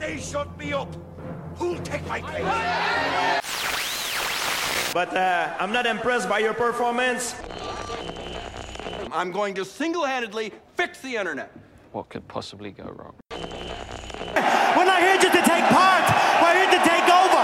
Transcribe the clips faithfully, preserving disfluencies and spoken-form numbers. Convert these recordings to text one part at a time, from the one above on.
They shut me up. Who'll take my place? But uh, I'm not impressed by your performance. I'm going to single-handedly fix the internet. What could possibly go wrong? We're not here just to take part. We're here to take over.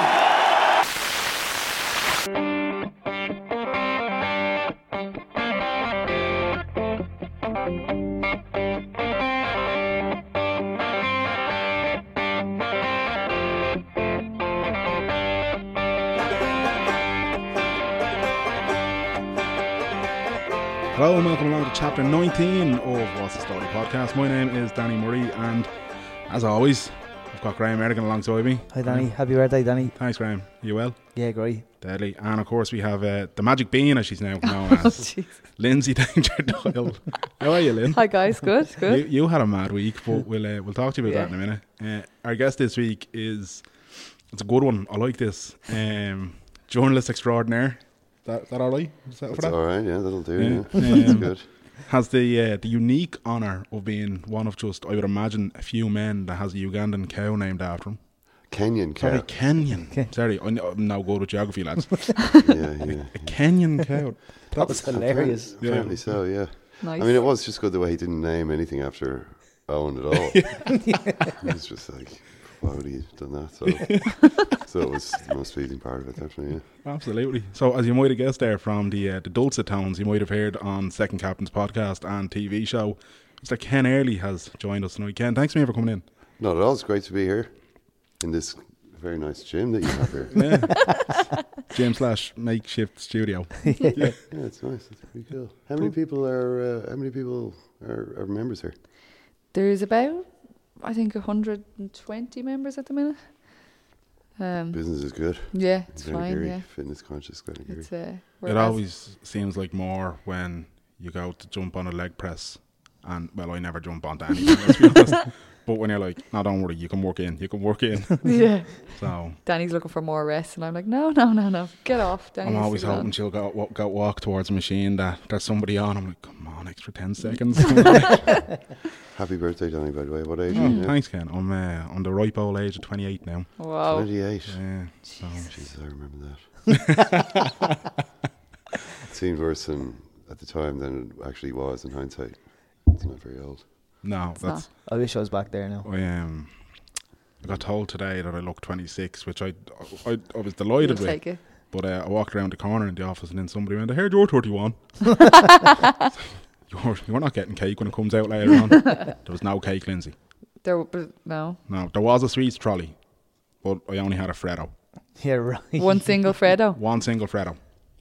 Hello and welcome along to chapter nineteen of What's the Story podcast. My name is Danny Murray and as always I've got Graham Erdogan alongside me. Hi Danny, happy birthday Danny. Thanks Graham, are you well? Yeah, great. Deadly. And of course we have uh, the Magic Bean as she's now known as, Oh, Lindsay Danger Doyle. How are you, Lynn? Hi guys, good, good. You, you had a mad week, but we'll uh, we'll talk to you about Yeah. that in a minute. Uh, our guest this week is, it's a good one, I like this, um, journalist extraordinaire. Is that, is that alright? Is that for That's that? all right, yeah, that'll do. Yeah. Yeah, Um, that's good. Has the uh, the unique honour of being one of just, I would imagine, a few men that has a Ugandan cow named after him. Kenyan cow. Sorry, Kenyan. Okay. Sorry, I'm I'm now good with geography, lads. yeah, yeah. A Kenyan cow. That was hilarious. Yeah. Apparently so, yeah. Nice. I mean, it was just good the way he didn't name anything after Owen at all. It was just like, why would he have done that? So, so it was the most pleasing part of it, definitely, yeah. Absolutely. So, as you might have guessed there from the uh, the dulcet tones you might have heard on Second Captain's podcast and T V show, Mister Ken Early has joined us tonight. Ken, thanks a million for coming in. Not at all, it's great to be here in this very nice gym that you have here. Yeah. Gym slash makeshift studio. yeah. yeah, it's nice. It's pretty cool. How many people are? Uh, how many people are, are members here? There's about, I think, one hundred twenty members at the minute. Um, Business is good. yeah, it's Glenn fine. Geary, Yeah, fitness conscious Glenn Geary. it's uh, It whereas- always seems like more when you go to jump on a leg press, and well, I never jump onto anything, let's be honest. But when you're like, no, don't worry, you can work in, you can work in. yeah. So Danny's looking for more rest, and I'm like, no, no, no, no, get off. Danny I'm needs always to go hoping on. she'll go, wa- go walk towards a machine that there's somebody on. I'm like, come on, extra ten seconds. Happy birthday, Danny, by the way. What age Oh, are you now? thanks, Ken. I'm uh, on the ripe old age of twenty-eight now. Wow. twenty-eight. Yeah, so Jesus, I remember that. It seemed worse than at the time than it actually was in hindsight. It's not very old. no, It's that's. I wish I was back there now. I um, I got told today that I look twenty-six, which I I, I was delighted You'll with. take it. But uh, I walked around the corner in the office and then somebody went, I heard you're thirty-one. you're, you're not getting cake when it comes out later on. There was no cake, Lindsay. There, but no, No, there was a sweets trolley, but I only had a Freddo. Yeah, right. one single Freddo. One single Freddo.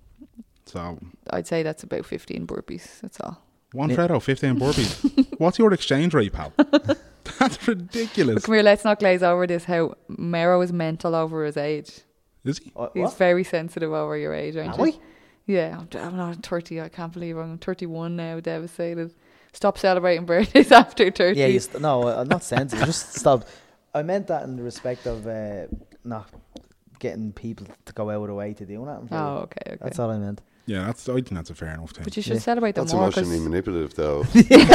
So, I'd say that's about fifteen burpees. That's all. one Yeah. Freddo, fifteen burpees. What's your exchange rate, pal? That's ridiculous. Come here, let's not glaze over this. How Mero is mental over his age. Is he? What? He's what? very sensitive over your age, aren't Am you? I? Yeah, I'm, I'm not thirty. I can't believe I'm thirty-one now. Devastated. Stop celebrating birthdays after thirty. Yeah, you st- no, I'm not sensitive. Just stop. I meant that in the respect of uh, not getting people to go out of the way to do that. I'm Oh, okay, okay. That's all I meant. Yeah, that's. I think that's a fair enough thing. But you should Yeah. celebrate them That's more. emotionally 'cause- manipulative, though.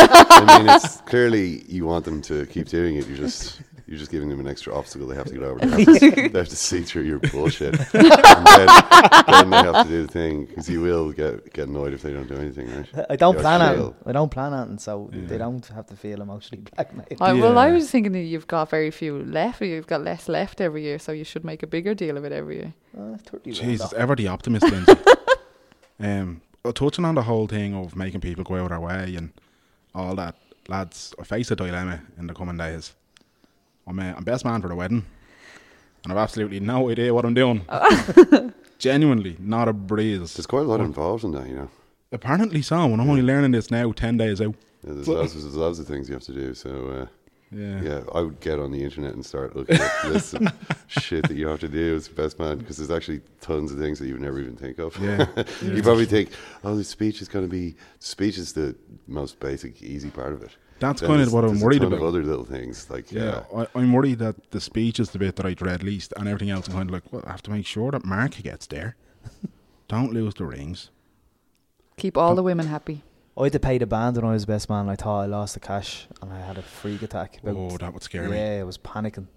I mean, it's clearly you want them to keep doing it. You're just you're just giving them an extra obstacle they have to get over. They have to, they have to see through your bullshit, and then, then they have to do the thing because you will get get annoyed if they don't do anything, right? I don't You plan actually on. will. I don't plan on, so Yeah. they don't have to feel emotionally blackmailed. I, well, I Yeah. was thinking that you've got very few left. You've got less left every year, so you should make a bigger deal of it every year. Uh, thirty-one, Jesus, though. ever the optimist, Lindsay. um, uh, touching on the whole thing of making people go out their way and all that, lads, I face a dilemma in the coming days. I'm, uh, I'm best man for the wedding, and I've absolutely no idea what I'm doing. Genuinely, not a breeze. There's quite a lot involved in that, you know. Apparently so, and I'm only learning this now, ten days out. Yeah, there's, lots of, there's lots of things you have to do. So uh, Yeah. yeah, I would get on the internet and start looking at lists of shit that you have to do as best man because there's actually tons of things that you would never even think of. Yeah. You probably think, oh, the speech is going to be. Speech is the most basic, easy part of it. That's Then kind of there's- what I'm there's worried a ton about. Of other little things like Yeah, yeah. I, I'm worried that the speech is the bit that I dread least, and everything else I'm kind of like, well, I have to make sure that Mark gets there. Don't lose the rings. Keep all the women happy. I had to pay the band when I was best man. I thought I lost the cash and I had a freak attack. About, Oh, that would scare yeah, me. I was panicking.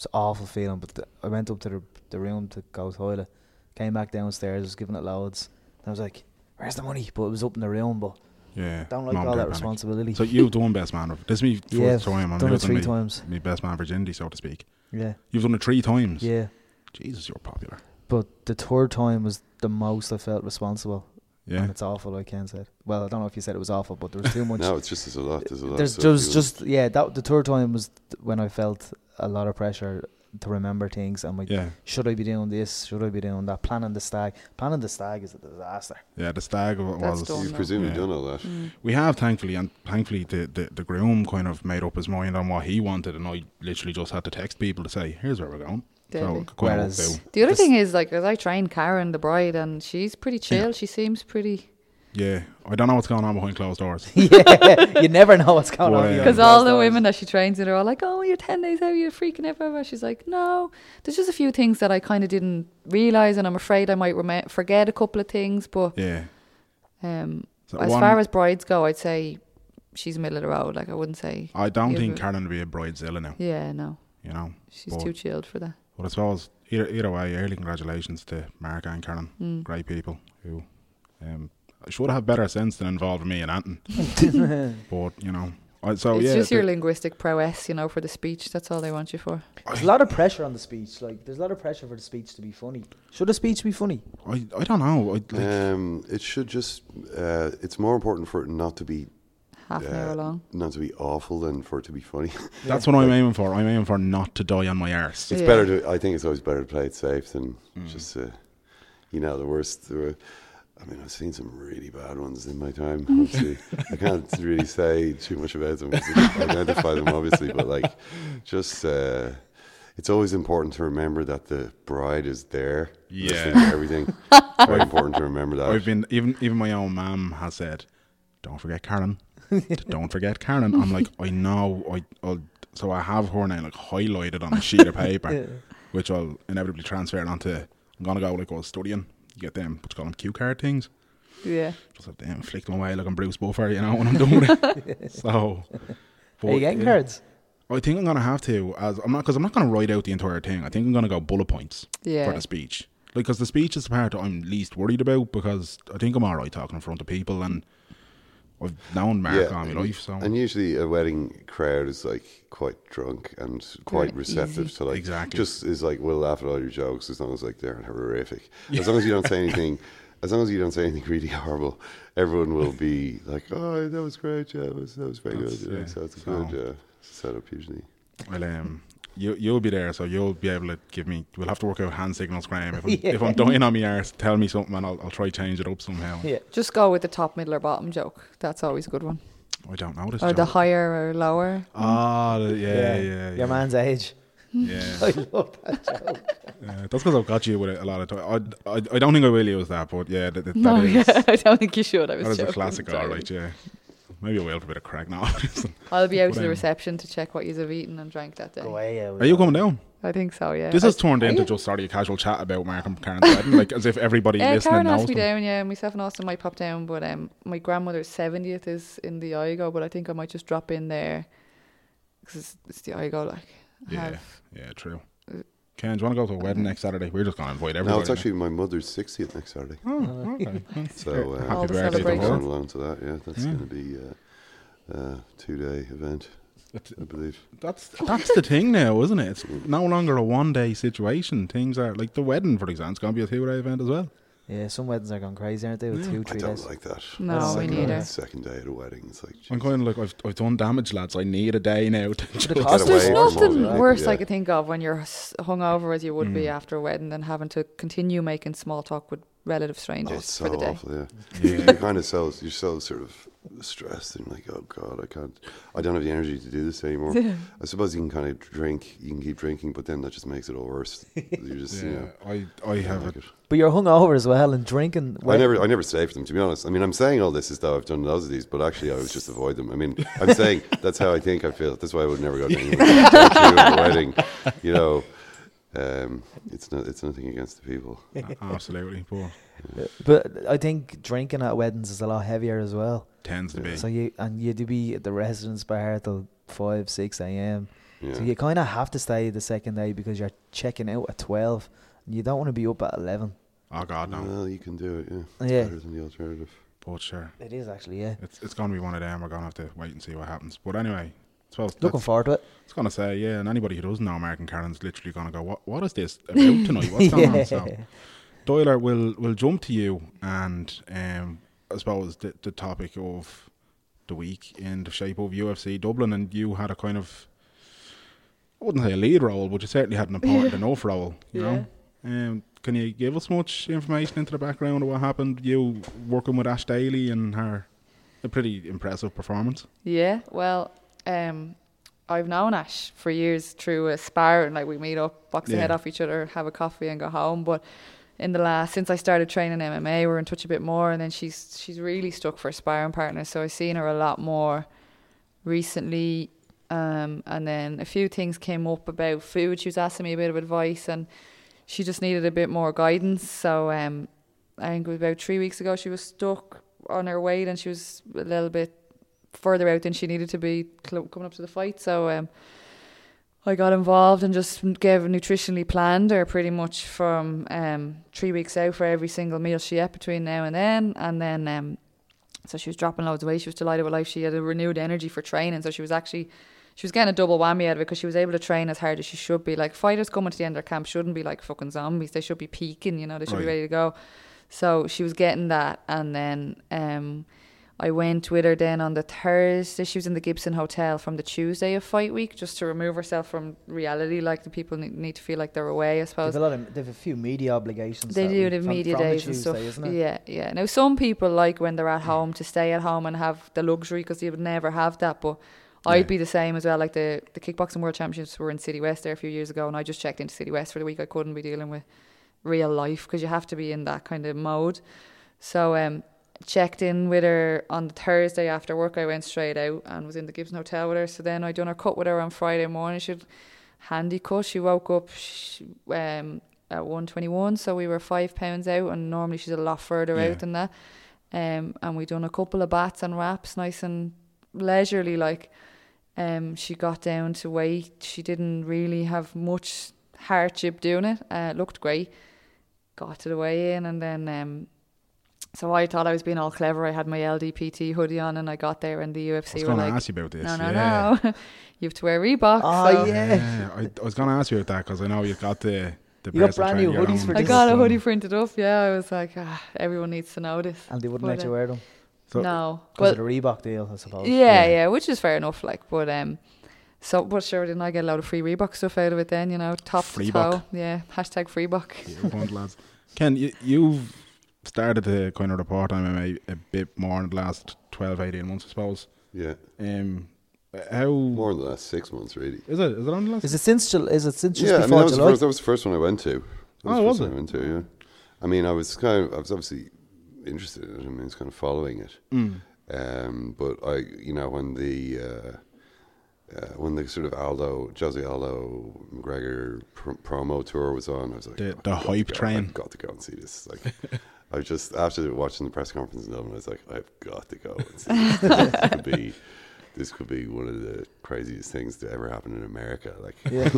It's an awful feeling. But the, I went up to the, the room to go to the toilet, came back downstairs, was giving it loads. And I was like, where's the money? But it was up in the room, but Yeah. don't like Mom all can't that panic. responsibility. So you've done best man. This is me first Yeah, time. I'm done it losing three me, times. me best man virginity, so to speak. Yeah, You've done it three times. yeah. Jesus, you're popular. But the third time was the most I felt responsible. Yeah. And it's awful, like Ken said. Well, I don't know if you said it was awful, but there was too much. No, it's just there's a lot. There's a lot. There's of there was stuff just yeah. That the third time was th- when I felt a lot of pressure to remember things. I'm like, Yeah. should I be doing this? Should I be doing that? Planning the stag. Planning the stag is a disaster. Yeah, the stag was. That's done. You've no. presumably Yeah. done all that. We have, thankfully, and thankfully the, the, the groom kind of made up his mind on what he wanted, and I literally just had to text people to say, here's where we're going. Deadly. So, kind of Whereas- worked out. The other This- thing is, like, as I train Karen, the bride, and she's pretty chill. She seems pretty. Yeah, I don't know what's going on behind closed doors. Yeah, you never know what's going Well, on. yeah. Because behind all closed the doors. women that she trains in are all like, oh, you're ten days out, you're freaking out. blah, blah." She's like, no, there's just a few things that I kind of didn't realise, and I'm afraid I might rem- forget a couple of things. But Yeah. um, So as one- far as brides go, I'd say she's middle of the road. Like, I wouldn't say, I don't Yeah, think but- Karen would be a bridezilla now, yeah, no, you know. she's But- too chilled for that. But I suppose, either, either way, early congratulations to Mark and Karen. Mm. Great people who um, should have better sense than involved me and Anton. But, you know, I, so it's yeah. just your the- linguistic prowess, you know, for the speech. That's all they want you for. There's a lot of pressure on the speech. Like, there's a lot of pressure for the speech to be funny. Should the speech be funny? I, I don't know. I, like, Um, it should just. Uh, it's more important for it not to be Half an uh, hour long. not to be awful than for it to be funny. that's what I'm aiming for. I'm aiming for not to die on my arse. It's Yeah. better to. I think it's always better to play it safe than Mm. just. Uh, you know, the worst. The, wor- I mean, I've seen some really bad ones in my time. Obviously, I can't really say too much about them because I don't identify them, obviously. But like, just. Uh, it's always important to remember that the bride is there. Yeah. listening to everything. Very important to remember that. I've been even even my own mum has said, "Don't forget Karen. Don't forget Karen." I'm like, I know. I I'll, so I have her name like highlighted on a sheet of paper, which I'll inevitably transfer it onto. I'm gonna go like I was studying. You get them, what you call them, cue card things. Yeah. Just have them flick them away like I'm Bruce Buffer, you know, when I'm done with it. So, but, Are you getting yeah, cards? I think I'm gonna have to. As I'm not, because I'm not gonna write out the entire thing. I think I'm gonna go bullet points Yeah. for the speech. Like, because the speech is the part that I'm least worried about, because I think I'm all right talking in front of people, and I've known Mark all my life. So And usually a wedding crowd is like quite drunk and quite Very receptive easy. to like Exactly. just is like we'll laugh at all your jokes as long as like they're horrific. As long as you don't say anything, as long as you don't say anything really horrible, everyone will be like, "Oh, that was great, yeah, that was that was very That's- good." Yeah, yeah. so it's a So- good uh, setup usually. well, um, you you'll be there, so you'll be able to give me. We'll have to work out hand signals, Graham. If I'm, Yeah. if I'm dying on my arse, tell me something, and I'll I'll try change it up somehow. Yeah. Just go with the top, middle, or bottom joke. That's always a good one. I don't know this. Or the joke. higher or lower. Ah, the- yeah, yeah, yeah. Your yeah. man's age. Yeah. I love that joke. Yeah, that's because I've got you with it a lot of time. I, I, I don't think I will use that, but yeah, that, that, No, that is, yeah, I don't think you should. I was that is a joking, classic, all sorry. right, yeah. Maybe I will for a bit of crack now. I'll be out But, to the um, reception to check what you have eaten and drank that day. Go away, yeah, Are you coming down? I think so, yeah. This I- has turned Are into you? just sorry a casual chat about Mark and Karen's wedding, like as if everybody Yeah, listening Karen knows asked me them. down, yeah, and myself and Austin might pop down, but um, my grandmother's seventieth is in the Igo, but I think I might just drop in there because it's, it's the Igo, like. I Yeah, have- yeah, true. Ken, do you want to go to a wedding next Saturday? We're just going to invite everybody. No, it's actually my mother's sixtieth next Saturday. Oh, okay. So uh, Happy All the birthday to I'm celebrations. her. going along to that. Yeah, that's Yeah. going to be uh, a two-day event, It's- I believe. That's that's the thing now, isn't it? It's no longer a one day situation. Things are like the wedding, for example, it's going to be a two day event as well. Yeah, some weddings are going crazy, aren't they? With two, I three don't days. like that. No, That's me second, neither. Second day at a wedding, it's like I'm jeez. kind of like I've I've done damage, lads. I need a day now to just The Get cost away There's from is all nothing that. worse I Yeah. could think of when you're s- hungover as you would be Mm. after a wedding than having to continue making small talk with relative Oh, strangers it's for so the day. awful, yeah. Yeah. You're kind of so you're so sort of stressed and like, oh god, I can't, I don't have the energy to do this anymore. I suppose you can kind of drink, you can keep drinking, but then that just makes it all worse. You just, you Yeah, know, I I I don't have like it. it. But you're hungover as well and drinking. I never, I never stay for them, to be honest. I mean, I'm saying all this as though I've done loads of these, but actually, I would just avoid them. I mean, I'm saying that's how I think I feel. That's why I would never go to any a wedding. You know, um, it's not, it's nothing against the people. Absolutely, but But I think drinking at weddings is a lot heavier as well. tends to be. So you and you do be at the residence bar till five, six a.m. Yeah. So you kind of have to stay the second day because you're checking out at twelve. And you don't want to be up at eleven. Oh God, no. Well, you can do it. Yeah. It's Yeah. better than the alternative. But sure, It is actually, yeah. it's it's gonna be one of them. We're gonna have to wait and see what happens. But anyway, I suppose Looking that's- forward to it. I was gonna say, yeah, and anybody who doesn't know American Karen's literally gonna go, what What is this about tonight? What's going on? So, Doyler, we'll we'll jump to you, and um, I suppose the the topic of the week in the shape of U F C Dublin, and you had a kind of, I wouldn't say a lead role, but you certainly had an important enough role. You Yeah. know, um, can you give us much information into the background of what happened? You working with Ash Daly and her, a pretty impressive performance. Yeah, well, um, I've known Ash for years through a spar, and like we meet up, box the Yeah. head off each other, have a coffee, and go home. But in the last, since I started training M M A, we're in touch a bit more, and then she's she's really stuck for a sparring partner. So I've seen her a lot more recently, um, and then a few things came up about food. She was asking me a bit of advice, and she just needed a bit more guidance. So um, I think it was about three weeks ago she was stuck on her weight, and she was a little bit further out than she needed to be cl- coming up to the fight. So um, I got involved and just gave nutritionally planned her pretty much from um, three weeks out for every single meal she ate between now and then. And then um, so she was dropping loads of weight. She was delighted with life. She had a renewed energy for training. So she was actually, she was getting a double whammy out of it because she was able to train as hard as she should be. Like, fighters coming to the end of their camp shouldn't be like fucking zombies. They should be peaking, you know, they should Right. be ready to go. So she was getting that. And then um, I went with her then on the Thursday. She was in the Gibson Hotel from the Tuesday of fight week, just to remove herself from reality. Like, the people need, need to feel like they're away, I They've suppose. a lot of, they've a few media obligations. They that do week the from- media from the days and Tuesday, stuff. isn't it? Yeah, yeah. Now, some people like when they're at home to stay at home and have the luxury because they would never have that. But Yeah. I'd be the same as well. Like the, the kickboxing world championships were in City West there a few years ago, and I just checked into City West for the week. I couldn't be dealing with real life because you have to be in that kind of mode. So um, checked in with her on the Thursday after work. I went straight out and was in the Gibson Hotel with her. So then I done her cut with her on Friday morning. She had handy cut. She woke up she, um, at one twenty-one, so we were five pounds out, and normally she's a lot further Yeah. out than that. Um, and we done a couple of bats and wraps, nice and leisurely. Like, um, she got down to weight. She didn't really have much hardship doing it. Uh, looked great. Got to the weigh in, and then um, so I thought I was being all clever. I had my L D P T hoodie on, and I got there, and the U F I C was were going to like, ask you about this. "No, no, yeah. no, you have to wear Reebok." Oh, so yeah. Yeah, I, I was going to ask you about that because I know you've got the the You got personal brand new trainer, your hoodies own- for I this. got a hoodie printed up. Yeah, I was like, ah, everyone needs to know this. And they wouldn't But, let you uh, wear them So- no, because but of the Reebok deal, I suppose. yeah, yeah, which is fair enough. Like, but um, so but sure, didn't I get a lot of free Reebok stuff out of it? Then, you know, top to Freebok. toe. Yeah, hashtag Freebok. Yeah, fun, lads. Ken, you, you've started to kind of report on M M A a bit more in the last twelve, eighteen months, I suppose. Yeah. Um, how More than the last six months, really. is it? Is it on the last? Is it since Jul- is it since just Yeah, I mean, before that was, the July? first, that was the first one I went to. That Oh, the was first it? one I went to, yeah. I mean, I was kind of, I was obviously interested in it. I mean, I was kind of following it. Mm. Um, but I, you know, when the uh, uh, when the sort of Aldo, Jose Aldo McGregor pr- promo tour was on, I was like, The- "Oh, the I've got to hype go- train." I've got to go and see this. Like, I was just after watching the press conference in Dublin, I was like, I've got to go and see this. this could be, this could be one of the craziest things to ever happen in America. Like,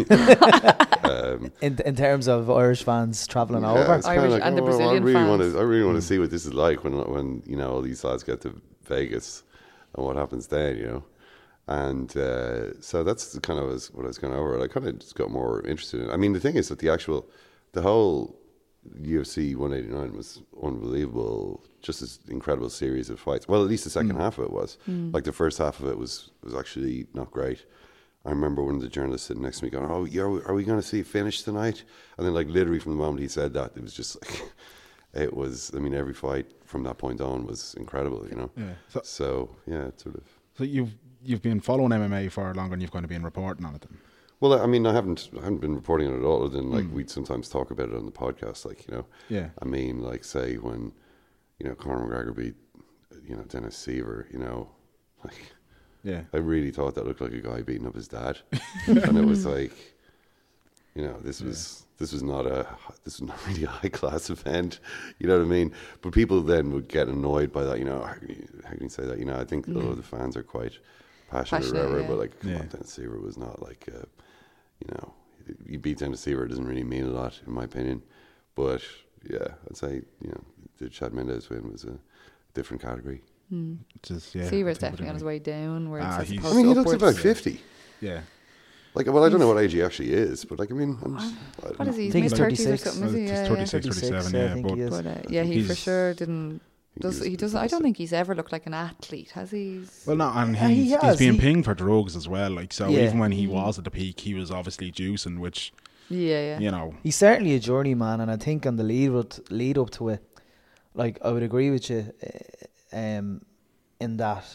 um, in in terms of Irish fans travelling yeah, over. it's kinda Irish like, and the oh, Brazilian I really want fans. to. I really want to see what this is like when when you know all these lads get to Vegas and what happens then. You know, and uh, so that's kind of was what I was going over. I kind of just got more interested in it. I mean, the thing is that the actual, the whole U F C one eighty-nine was unbelievable. Just this incredible series of fights. Well, at least the second half of it was. Like the first half of it was was actually not great. I remember one of the journalists sitting next to me going, "Oh, yeah, are we going to see it finish tonight?" And then, like, literally from the moment he said that, it was just like, it was. I mean, every fight from that point on was incredible, you know. Yeah. So, So yeah, it's sort of. so you've you've been following M M A for longer than you've kind of been reporting on it. Then. Well, I mean, I haven't, I haven't been reporting on it at all. Other than like we'd sometimes talk about it on the podcast, like you know. Yeah. I mean, like say when, you know, Conor McGregor beat, you know, Dennis Seaver, you know, like. Yeah. I really thought that looked like a guy beating up his dad, and it was like, you know, this was this was not a this was not really a high class event, you know what I mean? But people then would get annoyed by that, you know. How can you, how can you say that? You know, I think a lot of the fans are quite passionate, Passionate, or whatever. yeah. But like, come Yeah. on, Dennis Seaver was not like, uh, you know, you beat Dennis Seaver doesn't really mean a lot in my opinion. But yeah, I'd say you know the Chad Mendes win was a different category. Mm. Just, yeah, Seaver's I think definitely on his way down. Where Ah, it's he's- I mean, he looks about fifty. Yeah. Like, well, I don't know what age he actually is, but like, I mean, I'm just, I don't What is know. he? I He's think mid he's thirties or thirty-six. something, is he? He's Yeah, yeah. thirty-six, thirty-six, thirty-seven, I yeah. think But he is. But uh, yeah, he for He's- sure didn't. think he Does was- he doesn't? I don't think he's ever looked like an athlete, has he? He's- well, no, and Yeah, he's, he he's has, being he- pinged for drugs as well. Like, so Yeah. even when he was at the peak, he was obviously juicing, which, Yeah, yeah. you know, He's certainly a journeyman, and I think on the lead up, lead up to it, like I would agree with you, uh, um, in that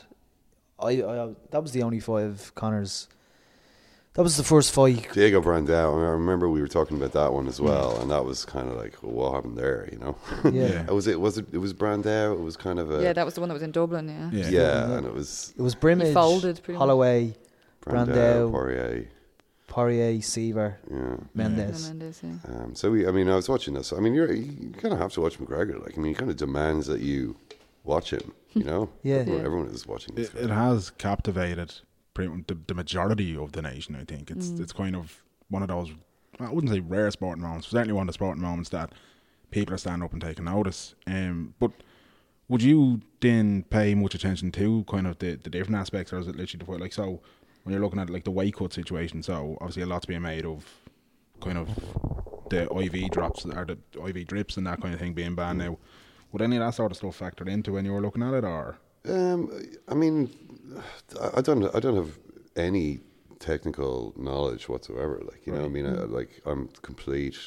I, I that was the only five Connor's. That was the first fight. Diego Brandao. I remember we were talking about that one as well, and that was kind of like, well, what happened there? You know, Yeah. was it? Was it? It was Brandao. It was kind of a Yeah, that was the one that was in Dublin. Yeah. yeah. yeah, and it was It was Brimage, folded pretty much. Holloway, Brandao, Brandao, Poirier. Poirier, Seaver, Yeah. Mendes. Mendes, yeah. Um, so we, I mean, I was watching this. I mean, you're, you kind of have to watch McGregor. Like, I mean, he kind of demands that you watch him. You know, Yeah. everyone, Yeah. everyone is watching this. It, guy. it has captivated pretty much the, the majority of the nation. I think it's Mm. it's kind of one of those, I wouldn't say rare sporting moments, certainly one of the sporting moments that people are standing up and taking notice. Um, but would you then pay much attention to kind of the, the different aspects, or is it literally the fight? Like, so when you're looking at like the weight cut situation, so obviously a lot's being made of kind of the I V drops or the I V drips and that kind of thing being banned now. Would any of that sort of stuff factor into when you were looking at it, or? Um, I mean, I- I don't, I don't have any technical knowledge whatsoever. Like, you know, I mean, I, like I'm complete.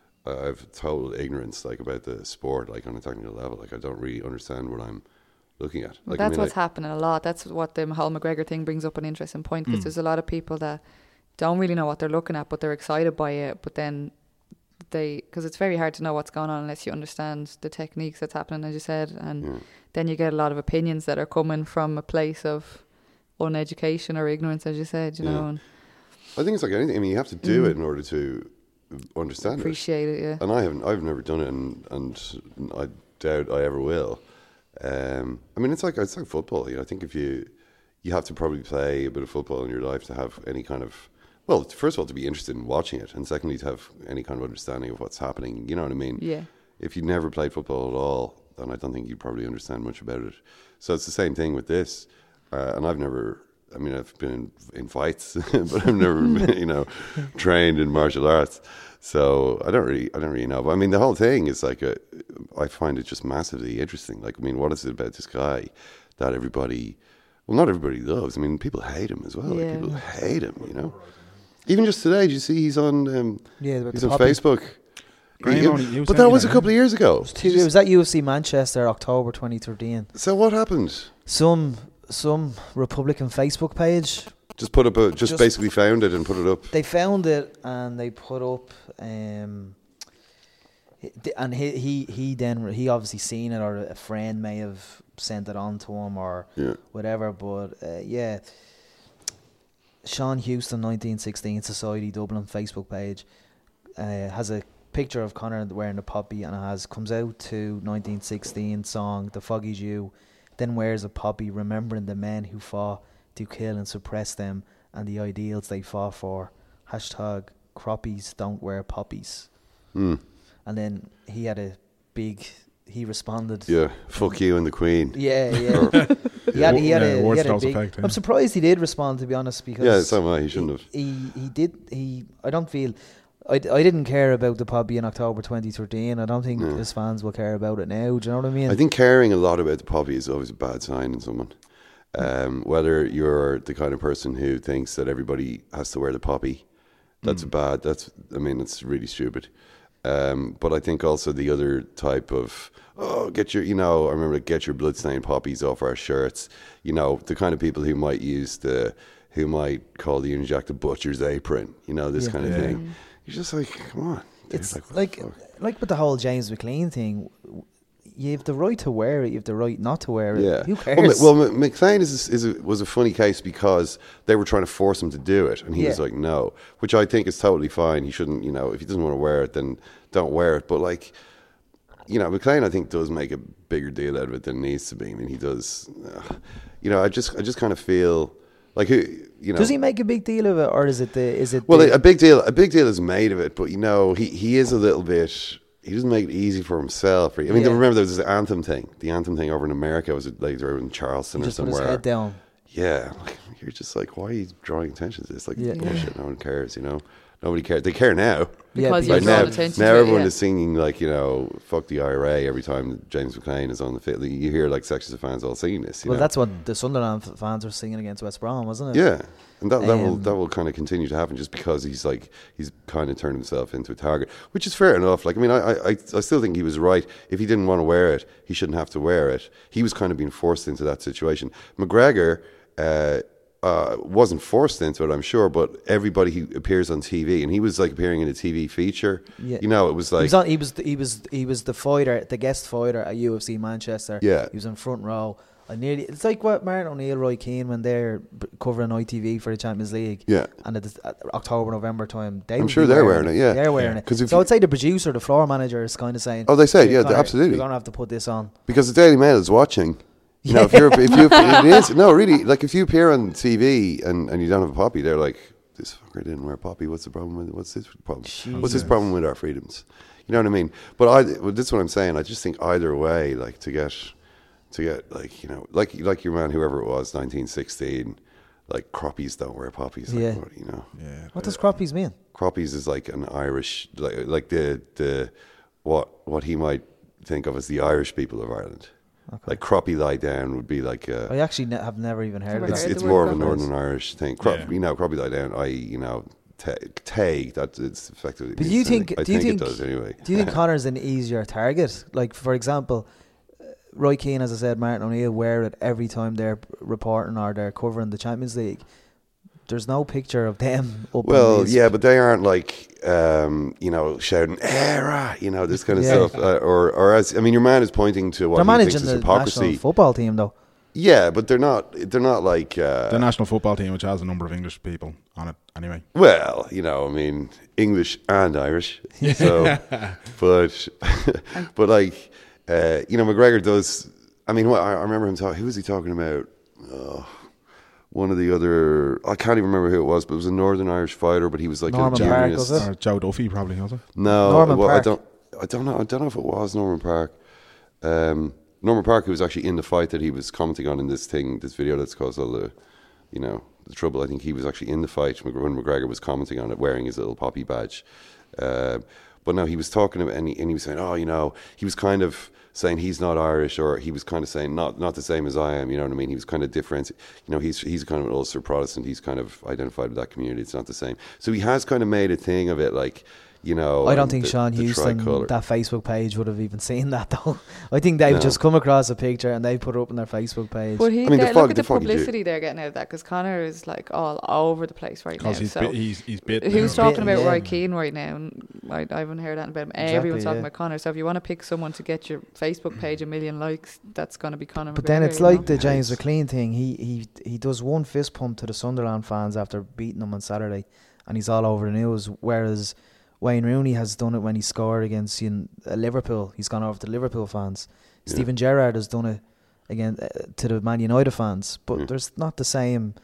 I have total ignorance, like about the sport, like on a technical level. Like, I don't really understand what I'm looking at. Well, Like, I that's mean, what's like, happening a lot. That's what the whole McGregor thing brings up an interesting point, because Mm. there's a lot of people that don't really know what they're looking at, but they're excited by it. But then they, because it's very hard to know what's going on unless you understand the techniques that's happening, as you said, and Yeah. then you get a lot of opinions that are coming from a place of uneducation or ignorance, as you said, you Yeah. know, and I think it's like anything. I mean, you have to do it in order to understand it. appreciate it. Yeah. And I haven't, I've never done it, and, and I doubt I ever will. Um, I mean, it's like it's like football. You know, I think if you you have to probably play a bit of football in your life to have any kind of, well, first of all, to be interested in watching it, and secondly, to have any kind of understanding of what's happening. You know what I mean? Yeah. If you never played football at all, then I don't think you probably understand much about it. So it's the same thing with this. Uh, and I've never, I mean, I've been in, in fights, but I've never been, you know, trained in martial arts. So I don't really, I don't really know. But I mean, the whole thing is like, a, I find it just massively interesting. Like, I mean, what is it about this guy that everybody, well, not everybody loves. I mean, people hate him as well. Yeah. Like, people hate him, you know. Even just today, did you see he's on, um, Yeah, about he's the on poppy. Facebook. Graham He- only- he was but telling that me was a that, couple of years ago. Two, it was at U F C Manchester, October twenty thirteen. So what happened? Some some Republican Facebook page, Just put up a, just, Just- basically found it and put it up. they found it and they put up, um, he- and he he he then he obviously seen it, or a friend may have sent it on to him or Yeah. whatever. But uh, yeah, Sean Houston, nineteen sixteen Society Dublin Facebook page uh, has a picture of Conor wearing the poppy, and it has comes out to nineteen sixteen song The Foggy's You, then wears a poppy remembering the men who fought to kill and suppress them and the ideals they fought for. Hashtag croppies don't wear poppies. Mm. And then he had a big, he responded. Yeah, fuck you and the Queen. Yeah, yeah. Or- He had, he had Yeah, a, he words had to a those big. effect, yeah. I'm surprised he did respond, to be honest, because Yeah, so am I. He shouldn't have. He he did he. I don't feel. I, I didn't care about the poppy in October twenty thirteen. I don't think No. his fans will care about it now. Do you know what I mean? I think caring a lot about the poppy is always a bad sign in someone. Um, whether you're the kind of person who thinks that everybody has to wear the poppy, that's a bad. That's I mean, it's really stupid. Um, but I think also the other type of oh, get your you know I remember get your bloodstained poppies off our shirts. You know, the kind of people who might use the who might call the Union Jack the butcher's apron. You know, this Yeah. kind of Yeah. thing. You're just like, come on. dude, it's what the like fuck? like with the whole James McLean thing. You have the right to wear it. You have the right not to wear it. Yeah. Who Well, cares? Ma- Well, M- McLean is, is a, was a funny case because they were trying to force him to do it, and he was Yeah. like, "No," which I think is totally fine. He shouldn't, you know, if he doesn't want to wear it, then don't wear it. But like, you know, McLean, I think does make a bigger deal out of it than it needs to be. I mean, he does. Uh, you know, I just, I just kind of feel Like who, you know. Does he make a big deal of it, or is it the is it? Well, the, a big deal. A big deal is made of it, but you know, he, he is a little bit. He doesn't make it easy for himself. I mean, Yeah. remember there was this anthem thing. The anthem thing over in America was it like they were in Charleston he or just put his somewhere. head down. Yeah, like, you're just like, why are you drawing attention to this? Like, Yeah. it's bullshit. No one cares. You know, nobody cares. They care now. Because Yeah, you're Like drawing now, attention now to it, everyone yeah. is singing like, you know, fuck the I R A every time James McLean is on the field. You hear like sections of fans all singing this. You Well, know? that's what the Sunderland f- fans were singing against West Brom, wasn't it? Yeah, and that, that will Um, that will kind of continue to happen just because he's like he's kind of turned himself into a target, which is fair enough. Like I mean, I I I still think he was right. If he didn't want to wear it, he shouldn't have to wear it. He was kind of being forced into that situation. McGregor. Uh, Uh, wasn't forced into it, I'm sure, but everybody who appears on T V, and he was like appearing in a T V feature. Yeah. You know, it was He like was, on, he was he was he was the fighter, the guest fighter at U F C Manchester. Yeah. He was in front row. I nearly it's like what Martin O'Neill, Roy Keane when they're b- covering I T V for the Champions League. Yeah. And at, the, at October November time, they I'm would sure be they're wearing it, yeah. they're wearing Yeah. it. 'Cause if So you- I'd say the producer, the floor manager, is kind of saying, Oh, they say, "You're yeah, gonna- absolutely. You're gonna have to put this on." because the Daily Mail is watching. You know, if you're if you it is no really like if you appear on T V and, and you don't have a poppy, they're like, this fucker didn't wear a poppy. What's the problem with it? What's this problem? What's his problem with our freedoms? You know what I mean? But I, well, this is what I'm saying. I just think either way, like to get, to get like you know, like like your man, whoever it was, nineteen sixteen, like crappies don't wear poppies. Like, Yeah. what, you know. Yeah. What does crappies mean? Crappies is like an Irish, like like the the what what he might think of as the Irish people of Ireland. Like crappie lie down would be like a, I actually ne- have never even heard Never of it's that. heard it's the more word of a crappies. Northern Irish thing. Crop, Yeah. You know, crappie lie down. I you know take that it's effectively. But do you means anything. think? I do you think, think? it does anyway. Do you think Connor's an easier target? Like, for example, uh, Roy Keane, as I said, Martin O'Neill wear it every time they're reporting or they're covering the Champions League. There's no picture of them up. on Well, these. yeah, but they aren't like um, you know shouting "era," you know this kind of Yeah. stuff. Uh, or or as I mean, your man is pointing to what They're he managing thinks is the hypocrisy. national football team, though. Yeah, but they're not. They're not like. Uh, The national football team, which has a number of English people on it, anyway. Well, you know, I mean, English and Irish. So, but, but like, uh, you know, McGregor does. I mean, what I, I remember him talking. Who was he talking about? Oh, one of the other. I can't even remember who it was, but it was a Northern Irish fighter. But he was like Norman a Park, unionist. was it? Or Joe Duffy, probably, was it? No, Norman well, I Park. don't. I don't know. I don't know if it was Norman Park. Um, Norman Park, who was actually in the fight that he was commenting on in this thing, this video that's caused all the, you know, the trouble. I think he was actually in the fight when McGregor was commenting on it, wearing his little poppy badge. Uh, but no, he was talking about, and he, and he was saying, oh, you know, he was kind of saying he's not Irish, or he was kind of saying not not the same as I am. You know what I mean? He was kind of different. You know, he's he's kind of an Ulster Protestant. He's kind of identified with that community. It's not the same. So he has kind of made a thing of it, like. You know, I don't um, think the, Sean the Houston, tricolour. that Facebook page, would have even seen that, though. I think they've No. just come across a picture and they put it up on their Facebook page. But he, I mean, the there- fog- look at the the, foggy Jew. publicity they're getting out of that, because Connor is like all over the place right now. Because he's, So bit, he's, he's bit. who's now. talking Bit, about yeah. Roy Keane right now? And I, I haven't heard anything about him. Exactly, Everyone's talking yeah. about Connor. So if you want to pick someone to get your Facebook page a million likes, that's going to be Connor. But McGregor, then it's you like know? the James McLean thing. He he he does one fist pump to the Sunderland fans after beating them on Saturday, and he's all over the news. Whereas Wayne Rooney has done it when he scored against you know, uh, Liverpool. He's gone over to Liverpool fans. Yeah. Steven Gerrard has done it again uh, to the Man United fans. But Yeah. there's not the same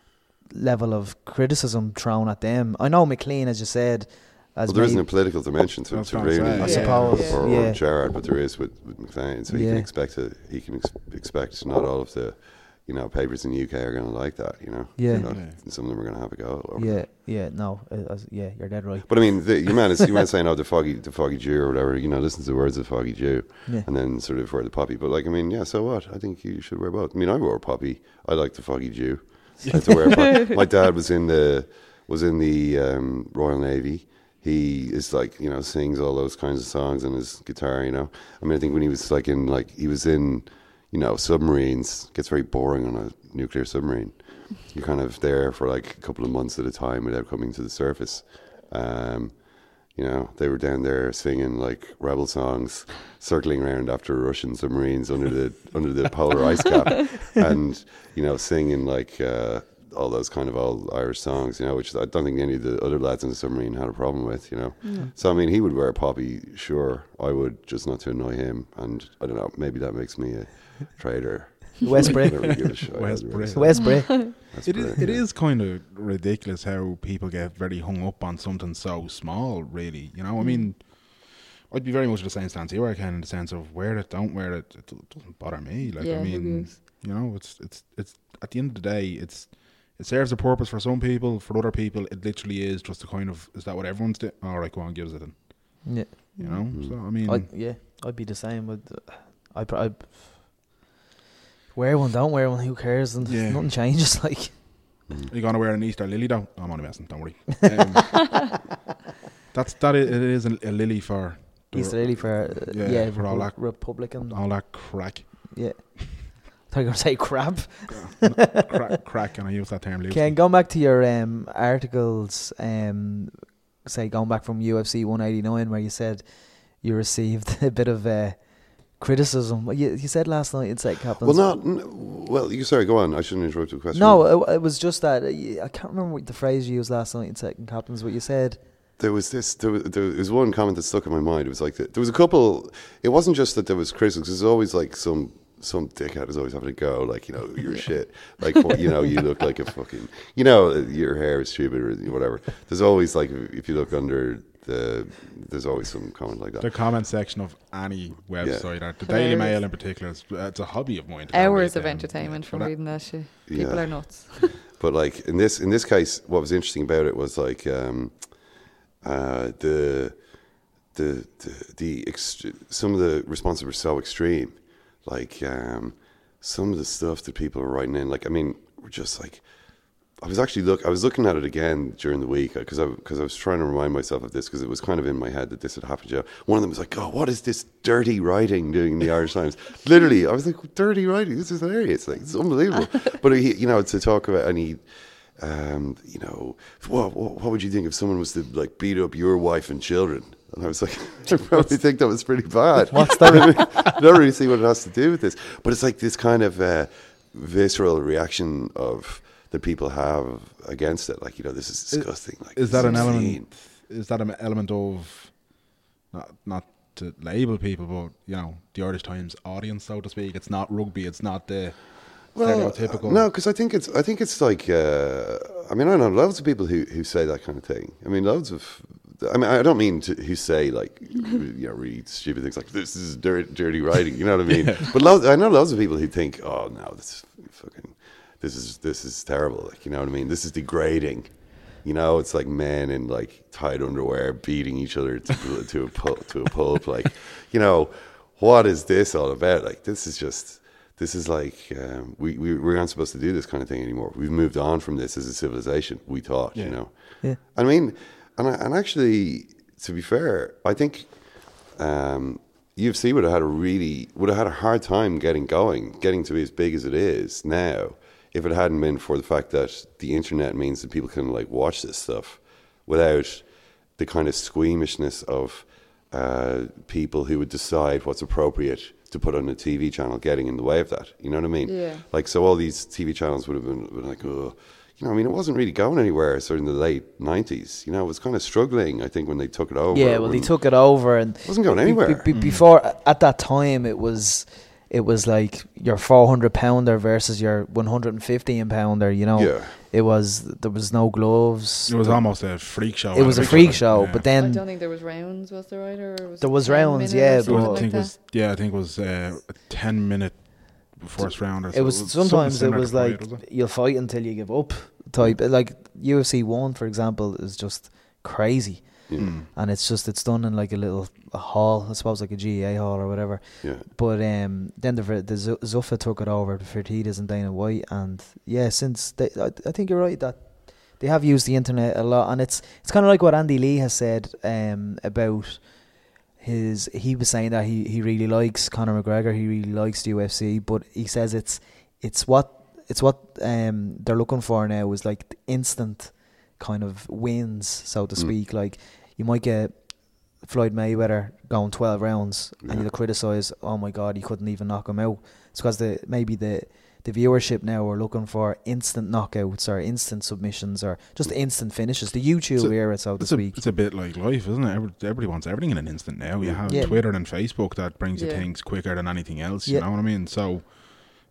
level of criticism thrown at them. I know McLean, as you said, as Well, there made- isn't a political dimension to, That's to what I'm Rooney, saying. I yeah, suppose, or, yeah. or Gerrard, but there is with, with McLean. So he Yeah. can expect to, he can ex- expect not all of the, you know, papers in the U K are going to like that. You know, Yeah. You know, Yeah. some of them are going to have a go. Over Yeah, it. yeah, no, uh, as- yeah, you're dead right. But I mean, the, your man is your man saying, "Oh, the foggy, the foggy Jew" or whatever. You know, listen to the words of the foggy Jew, Yeah. and then sort of wear the poppy. But like, I mean, yeah, so what? I think you should wear both. I mean, I wore a poppy. I like the foggy Jew. I had to wear a poppy. My dad was in the was in the um, Royal Navy. He is like, you know, sings all those kinds of songs on his guitar. You know, I mean, I think when he was like in like he was in, you know, submarines. It gets very boring on a nuclear submarine. You're kind of there for like a couple of months at a time without coming to the surface. Um, you know, they were down there singing like rebel songs, circling around after Russian submarines under the under the polar ice cap, and you know, singing like uh, all those kind of old Irish songs. You know, which I don't think any of the other lads in the submarine had a problem with. You know, so I mean, he would wear a poppy, sure. I would, just not to annoy him, and I don't know, maybe that makes me a traitor. West Brit. Never give a shit. West I'd Brit. say. West Brit. That's It is, brilliant, it yeah. is kind of ridiculous how people get very hung up on something so small, really. You know, I mean, I'd be very much the same stance you are, Ken, in the sense of wear it, don't wear it. It do- doesn't bother me. Like, Yeah, I who mean, gives? you know, it's it's it's at the end of the day, it's it serves a purpose for some people. For other people, it literally is just a kind of, is that what everyone's doing? All right, go on, gives it then. Yeah. You know, Mm. so I mean, I'd, yeah, I'd be the same. But I, I, I'd wear one, don't wear one. Who cares? And Yeah. nothing changes. Like, are you gonna wear an Easter lily though? I'm only messing. Don't worry. Um, that's that. It, it is a, a lily for the- Easter Lily for uh, yeah, yeah, for all Repu- that- Republican. all that crack, Yeah. I thought you were going to say crap. crack, crack, and I use that term loosely. Ken, going back to your um, articles, um, say going back from U F C one eighty-nine, where you said you received a bit of uh, criticism. Well, You, you said last night in Second Captains. Well, not. N- well, you sorry. Go on. I shouldn't interrupt your question. No, it, it was just that. Uh, you- I can't remember what the phrase you used last night in Second Captains, but you said. There was this. There was, there was one comment that stuck in my mind. It was like that there was a couple. It wasn't just that there was criticism. There's always like some some dickhead is always having a go. Like, you know, you're shit. Like, what, you know, you look like a fucking. You know, your hair is stupid or whatever. There's always like, if you look under the, there's always some comment like that. The comment section of any website, or the Hilarious. Daily Mail in particular, it's, it's a hobby of mine. to go Hours read of them. entertainment Yeah, from but I- reading that shit. People Yeah. are nuts. But like in this in this case, what was interesting about it was like um, uh, the the the, the ext- some of the responses were so extreme. Like um, some of the stuff that people were writing in, like I mean, were just like I was actually look I was looking at it again during the week because I because I was trying to remind myself of this because it was kind of in my head that this had happened. Yeah, one of them was like, "Oh, what is this dirty writing doing in the Irish Times?" Literally, I was like, "Dirty writing? This is hilarious! Like, it's unbelievable." But he, you know, to talk about any, um, you know, what, what what would you think if someone was to like beat up your wife and children? And I was like, I probably think that was pretty bad. What's that? I don't really see what it has to do with this, but it's like this kind of uh, visceral reaction of that people have against it. Like, you know, this is disgusting. Like, Is this that an obscene. element? Is that an element of not not to label people, but you know, the Irish Times audience, so to speak? It's not rugby. It's not the Well, stereotypical. uh, no, because I think it's I think it's like uh, I mean I know loads of people who, who say that kind of thing. I mean loads of I mean I don't mean to, who say like you know really stupid things like this is dirty, dirty writing. You know what I mean? But loads, I know loads of people who think, oh no, this fucking this is this is terrible. Like, you know what I mean? This is degrading. You know, it's like men in like tight underwear beating each other to, to a pulp, to a pulp. Like, you know, what is this all about? Like, this is just. This is like, um, we, we, we aren't supposed to do this kind of thing anymore. We've moved on from this as a civilization, we thought, Yeah. you know. Yeah. I mean, and, I, and actually, to be fair, I think um, U F C would have had a really, would have had a hard time getting going, getting to be as big as it is now, if it hadn't been for the fact that the internet means that people can like watch this stuff without the kind of squeamishness of uh, people who would decide what's appropriate to put on a T V channel getting in the way of that. You know what I mean? Yeah. Like, so all these T V channels would have been, been like, oh, you know, I mean, it wasn't really going anywhere sort of in the late nineties. You know, it was kind of struggling, I think, when they took it over. Yeah, well, they when- took it over, and It wasn't going be- anywhere. be- be- Before, at that time, it was, it was like your four hundred pounder versus your one hundred and fifteen pounder. You know, Yeah. it was there was no gloves. It was almost a freak show. It was a Big freak show, show, yeah. but I then don't think there was rounds, was there either? Or was There it was ten rounds, minute or yeah, I something but- like think it that? was yeah, I think it was uh, a ten minute first round. Or it so. was something sometimes it similar was to fight, like was it? you'll fight until you give up type. Like U F C one, for example, is just crazy, Hmm. and it's just it's done in like a little a hall, I suppose, like a G A A hall or whatever. Yeah. But um, then the the Z- Zuffa took it over, the Fertitas and Dana White, and yeah, since they, I, I think you're right that they have used the internet a lot, and it's it's kind of like what Andy Lee has said um about his. He was saying that he, he really likes Conor McGregor, he really likes the U F C, but he says it's it's what it's what um they're looking for now is like the instant kind of wins, so to Mm. speak. Like you might get Floyd Mayweather going twelve rounds, Yeah. and you'll criticise, oh my god, he couldn't even knock him out. It's because the maybe the the viewership now are looking for instant knockouts or instant submissions or just instant finishes. The YouTube So era, so to It's a, speak. it's a bit like life, isn't it? Every, everybody wants everything in an instant now. You have Yeah. Twitter and Facebook that brings you Yeah. things quicker than anything else. Yeah. You know what I mean? So,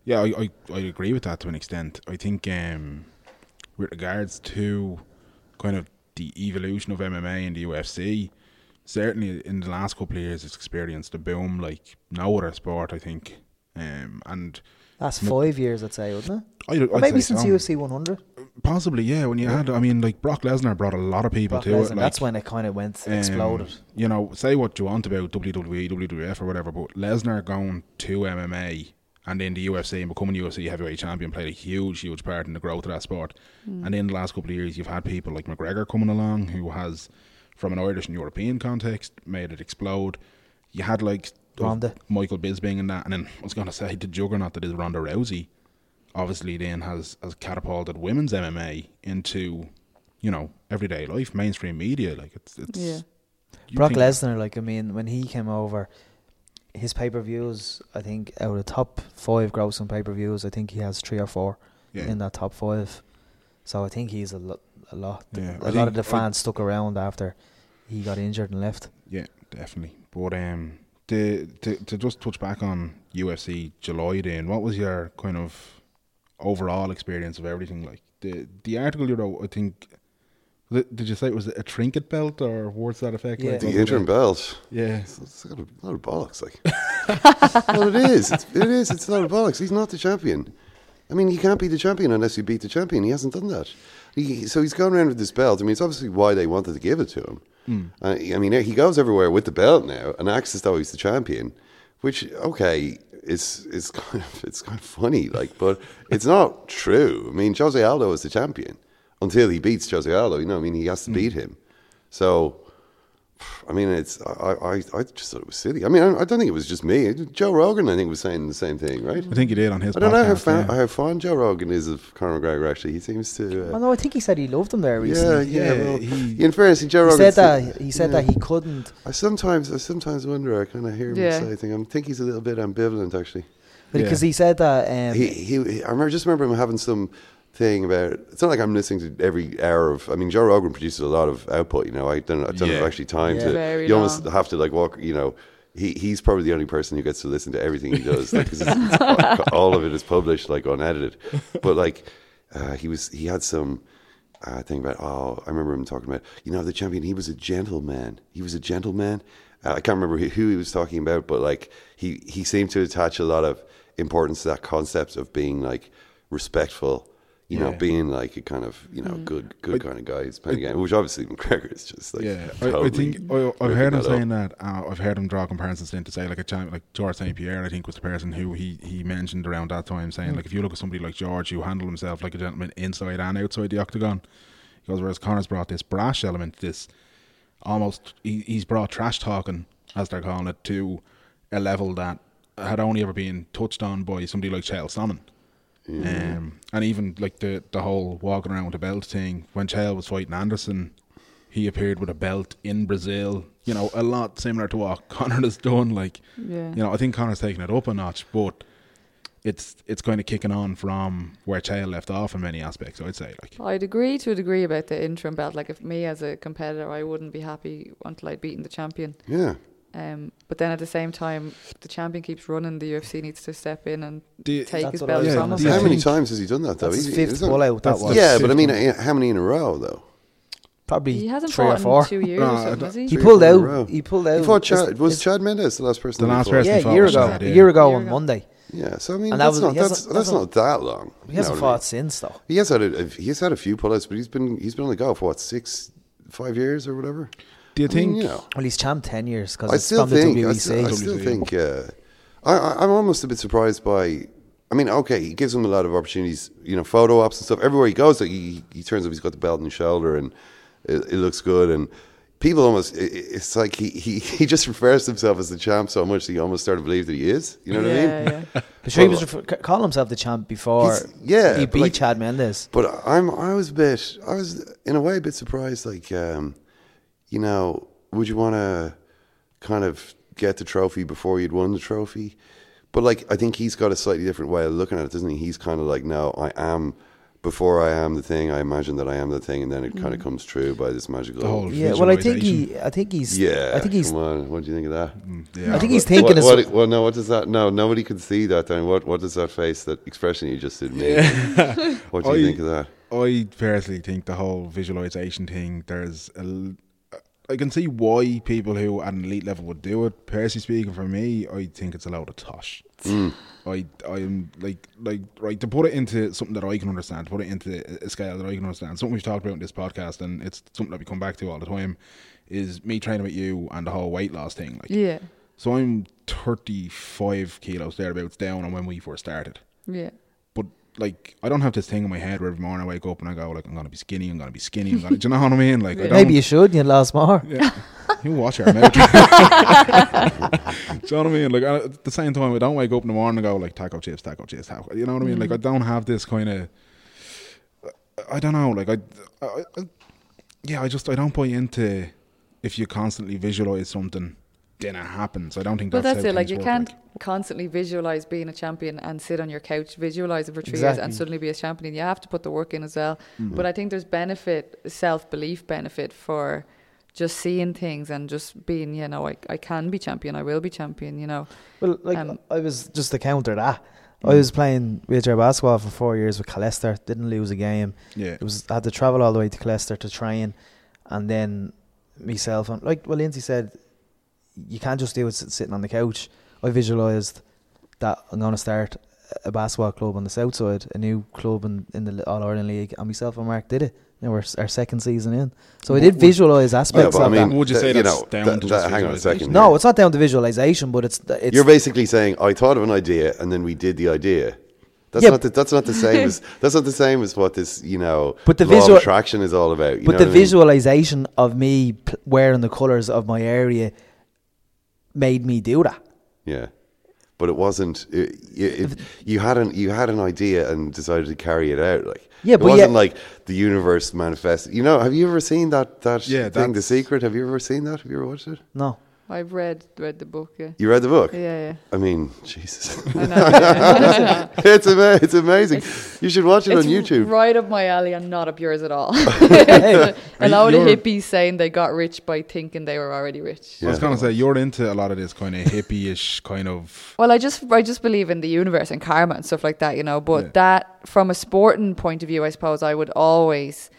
Yeah, I, I, I agree with that to an extent. I think um, with regards to kind of the evolution of M M A and the U F C, certainly in the last couple of years it's experienced a boom like no other sport, I think. Um, and Last five years, I'd say, wouldn't it? I'd, Or I'd maybe say since so. U F C one hundred. Possibly, yeah. When you Yeah. had, I mean, like Brock Lesnar brought a lot of people Brock to Lesnar, it. Like, that's when it kind of went um, exploded. You know, say what you want about W W E, W W F or whatever, but Lesnar going to M M A and then the U F C and becoming U F C heavyweight champion played a huge, huge part in the growth of that sport. Mm. And in the last couple of years, you've had people like McGregor coming along who has, from an Irish and European context, made it explode. You had like Ronda. Michael Bisping and that, and then I was going to say the juggernaut that is Ronda Rousey. Obviously, then has, has catapulted women's M M A into, you know, everyday life, mainstream media. Like it's, it's Yeah. you Brock think- Lesnar, like, I mean, when he came over, his pay-per-views, I think, out of the top five grossing pay-per-views, I think he has three or four Yeah. in that top five. So I think he's a, lo- a lot. Yeah, a I lot think of the I- fans stuck around after he got injured and left. Yeah, definitely. But um, the, to to just touch back on U F C July, then what was your kind of overall experience of everything? Like the the article you wrote, I think. was it- Did you say it was a trinket belt or words to that effect? Yeah. Like, The what was interim it? belt. Yeah. It's, it's got a lot of bollocks, like. Well, it is. It's, it is. It's a lot of bollocks. He's not the champion. I mean, you can't be the champion unless you beat the champion. He hasn't done that. He, so he's going around with this belt. I mean, it's obviously why they wanted to give it to him. Mm. Uh, I mean, he goes everywhere with the belt now and acts as though he's the champion, which, okay, it's it's kind of it's kind of funny, like, but it's not true. I mean, Jose Aldo is the champion until he beats Jose Aldo. You know, I mean, he has to beat him. So, I mean, it's I, I I just thought it was silly. I mean, I, I don't think it was just me. Joe Rogan, I think, was saying the same thing, right? I think he did on his I don't know how, podcast, fan, yeah. how fond Joe Rogan is of Conor McGregor. Actually, he seems to. Uh, Well, no, I think he said he loved him there yeah, recently. yeah. Yeah, well, he- in fairness, Joe He Rogan said that he said yeah. that he couldn't. I sometimes, I sometimes wonder. I kind of hear him Yeah. say, I think, I think he's a little bit ambivalent, actually. Because Yeah. he said that um, He, he, he, I remember, just remember him having some thing about. It's not like I'm listening to every hour of. I mean, Joe Rogan produces a lot of output. You know, I don't, I don't Yeah. have actually time Yeah. to. Very you almost long. have to like walk. You know, he he's probably the only person who gets to listen to everything he does. Like, 'cause it's, it's, all, all of it is published, like unedited. But like, uh, he was, he had some. Uh, thing about. Oh, I remember him talking about. You know, the champion. He was a gentleman. He was a gentleman. Uh, I can't remember who, who he was talking about, but like he he seemed to attach a lot of importance to that concept of being like respectful, you know, Yeah. being like a kind of, you know, good good kind of guy who's playing a game, which obviously McGregor is just like, Yeah, I, I totally think I, I've ripping heard him that up. saying that. Uh, I've heard him draw comparisons then to say like a champ, like George Saint Pierre. I think was the person who he, he mentioned around that time, saying like if you look at somebody like George who handled himself like a gentleman inside and outside the octagon, he goes, whereas Conor's brought this brash element, this almost he, he's brought trash talking, as they're calling it, to a level that had only ever been touched on by somebody like Chael Sonnen. Um, and even like the the whole walking around with a belt thing, when Chael was fighting Anderson, he appeared with a belt in Brazil. You know, a lot similar to what Conor has done. Like, Yeah. you know, I think Conor's taken it up a notch, but it's it's kind of kicking on from where Chael left off in many aspects. I'd say, like, I'd agree to a degree about the interim belt. Like, if me as a competitor, I wouldn't be happy until I'd beaten the champion. Yeah. Um, but then at the same time, the champion keeps running. The U F C needs to step in and The- take That's his what I belt was Yeah, from him. do you How many think- times has he done that though? That's his He's- fifth it's not- pull out. That that's was. Yeah, but I fifth mean, one. uh, how many in a row though? Probably He hasn't three or fought four. in two years No, or I something, don't- has he? He Three or pulled four in a out. row. He pulled out. He fought Is- Chad. Was is- Chad Mendes the last person? The he last fought? person Yeah, he a fought year was ago. Chad, A yeah. year ago Year on ago. Monday. Yeah, so I mean, And that that's was- not he hasn't- that's, that's hasn't- not that long. He You hasn't know what I mean? fought since though. He has had a, he's had a few pullouts, but he's been he's been on the go for what six, five years or whatever. Do you I mean, think? you know, Well, he's champ ten years because I it's still from the think W I E C. still, I still W E C. think uh, I, I I'm almost a bit surprised by. I mean, okay, he gives him a lot of opportunities, you know, photo ops and stuff. Everywhere he goes, like he he turns up, he's got the belt on his shoulder, and it, it looks good. And people almost, it, it's like he, he he just refers to himself as the champ so much that you almost start to believe that he is. You know what I mean? Yeah, yeah. But sure, he Well, was refer- c- call himself the champ before. He's- yeah, he but beat like- Chad Mendes. But I'm I was a bit I was in a way a bit surprised. Like, um, you know, would you want to kind of get the trophy before you'd won the trophy? But like, I think he's got a slightly different way of looking at it, doesn't he? He's kind of like, no, I am before I am the thing, I imagine that I am the thing, and then it kind Mm. of comes true by this magical. The whole Yeah, well, I think visualisation. he, I think he's, Yeah, I think he's, Come on, what do you think of that? Yeah. I think he's What- thinking what, of what, some- well, no, what does that? No, nobody could see that. Then what? What does that face, that expression you just did make? What do you I- think of that? I personally think the whole visualization thing, there's a l- I can see why people who at an elite level would do it. Personally speaking, for me, I think it's a load of tosh. Mm. I I'm like like right to put it into something that I can understand, to put it into a scale that I can understand. Something we've talked about in this podcast, and it's something that we come back to all the time, is me training with you and the whole weight loss thing. Like, Yeah. so I'm thirty-five kilos thereabouts down on when we first started. Yeah. But like, I don't have this thing in my head where every morning I wake up and I go like, I'm gonna be skinny, I'm gonna be skinny, I'm gonna. Do you know what I mean? Like, I don't, maybe you should. You lost more. yeah. You watch our mouth. Do you know what I mean? Like, I, at the same time, I don't wake up in the morning and go like taco chips, taco chips, taco. You know what I mean? Like, I don't have this kind of. I don't know. Like, I, I, I, yeah, I just I don't buy into if you constantly visualize something, then it happens. I don't think But that's, that's how it. Like, things you work, can't like. constantly visualize being a champion and sit on your couch, visualize it for three years, Exactly. and suddenly be a champion. You have to put the work in as well. Mm. But I think there's benefit, self belief benefit for just seeing things and just being, you know, I, I can be champion, I will be champion, you know. Well, like Um, I was just to counter that. I was playing wheelchair basketball for four years with Leicester. Didn't lose a game. Yeah. It was I had to travel all the way to Leicester to train, and then myself and like well, Lindsay said, you can't just do it sit- sitting on the couch. I visualised that I'm going to start a basketball club on the south side, a new club in, in the All Ireland League, and myself and Mark did it. Now we're s- our second season in, so I did Would- visualise aspects Yeah, but of I mean, that. Would you say th- that's know, down that- to that- just hang on a visualisation? second. No, it's not down to visualisation, but it's it's You're basically saying I thought of an idea and then we did the idea. That's Yeah. not the, that's not the same as that's not the same as what this you know But the law visual- of attraction is all about. You but know the what I mean? visualization of me p- wearing the colours of my area made me do that. Yeah, but it wasn't. It, it, it, you had an you had an idea and decided to carry it out. Like Yeah, it but wasn't yeah- like the universe manifested. You know, have you ever seen that that Yeah, thing, The that's- Secret? Have you ever seen that? Have you ever watched it? No. I've read read the book, yeah. You read the book? Yeah, yeah. I mean, Jesus, I know. yeah. it's ama- it's amazing. You should watch it It's on YouTube. right up my alley and not up yours at all. a load of You're- hippies saying they got rich by thinking they were already rich. I was Yeah. gonna say you're into a lot of this kind of hippie-ish kind of. Well, I just I just believe in the universe and karma and stuff like that, you know. But Yeah. that, from a sporting point of view, I suppose I would always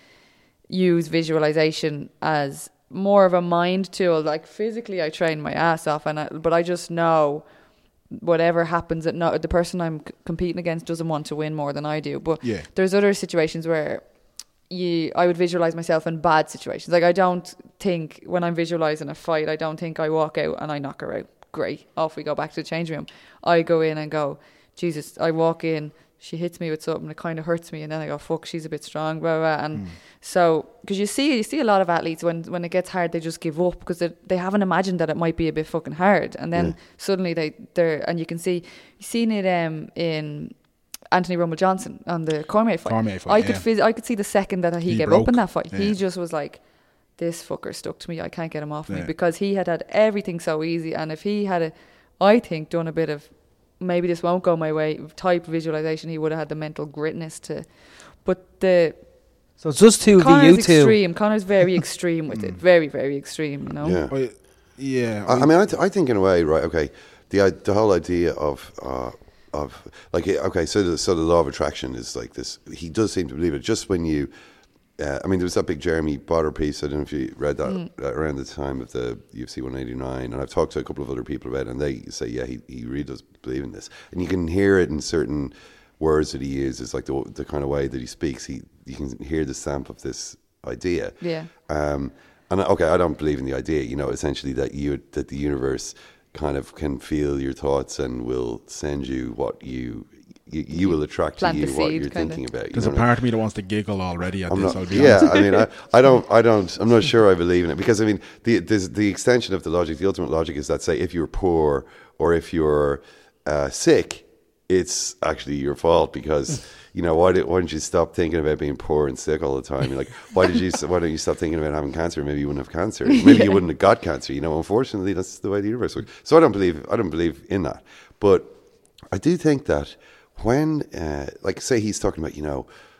use visualization as more of a mind tool. Like physically, I train my ass off, and I, but I just know whatever happens, at no, the person I'm c- competing against doesn't want to win more than I do. But Yeah. there's other situations where you, I would visualize myself in bad situations. Like I don't think when I'm visualizing a fight, I don't think I walk out and I knock her out. Great, off we go back to the change room. I go in and go, Jesus. I walk in, she hits me with something, it kind of hurts me, and then I go, fuck, she's a bit strong, blah blah. blah. And so, because you see, you see a lot of athletes when when it gets hard, they just give up because they they haven't imagined that it might be a bit fucking hard, and then Yeah. suddenly they they're and you can see, you seen it um in Anthony Rumble Johnson on the Cormier fight. Cormier fight, I could yeah. phys- I could see the second that he, He gave broke. up in that fight. Yeah. He just was like, this fucker stuck to me. I can't get him off me, Yeah. because he had had everything so easy, and if he had a, I think, done a bit of maybe this won't go my way type visualization, he would have had the mental gritness to. But the So it's just two v you Connor's two. extreme. Connor's very extreme with it. Very, very extreme. You know. Yeah. I, yeah. I, I mean, I, th- I think in a way, right? Okay, the i- the whole idea of uh, of like eh, okay, so the so the law of attraction is like this. He does seem to believe it. Just when you, uh, I mean, there was that big Jeremy Botter piece. I don't know if you read that Mm. uh, around the time of the U F C one eighty-nine, and I've talked to a couple of other people about it, and they say, yeah, he he really does believe in this, and you can hear it in certain words that he uses, like the the kind of way that he speaks. He you can hear the stamp of this idea. Yeah. Um, and okay, I don't believe in the idea, you know, essentially that you that the universe kind of can feel your thoughts and will send you what you you, you will attract to Plant you the what seed, you're kinda. thinking about. You There's know a what I mean? part of me that wants to giggle already at I'm this. not, I'll be yeah, honest. I mean, I, I don't, I don't, I'm not sure I believe in it because I mean, the there's the extension of the logic, the ultimate logic is that say if you're poor or if you're uh, sick, it's actually your fault because you know why did why don't you stop thinking about being poor and sick all the time? You're like, why did you why don't you stop thinking about having cancer? Maybe you wouldn't have cancer. Maybe Yeah. you wouldn't have got cancer. You know, unfortunately, that's the way the universe works. So I don't believe I don't believe in that, but I do think that when, uh, like, say he's talking about, you know,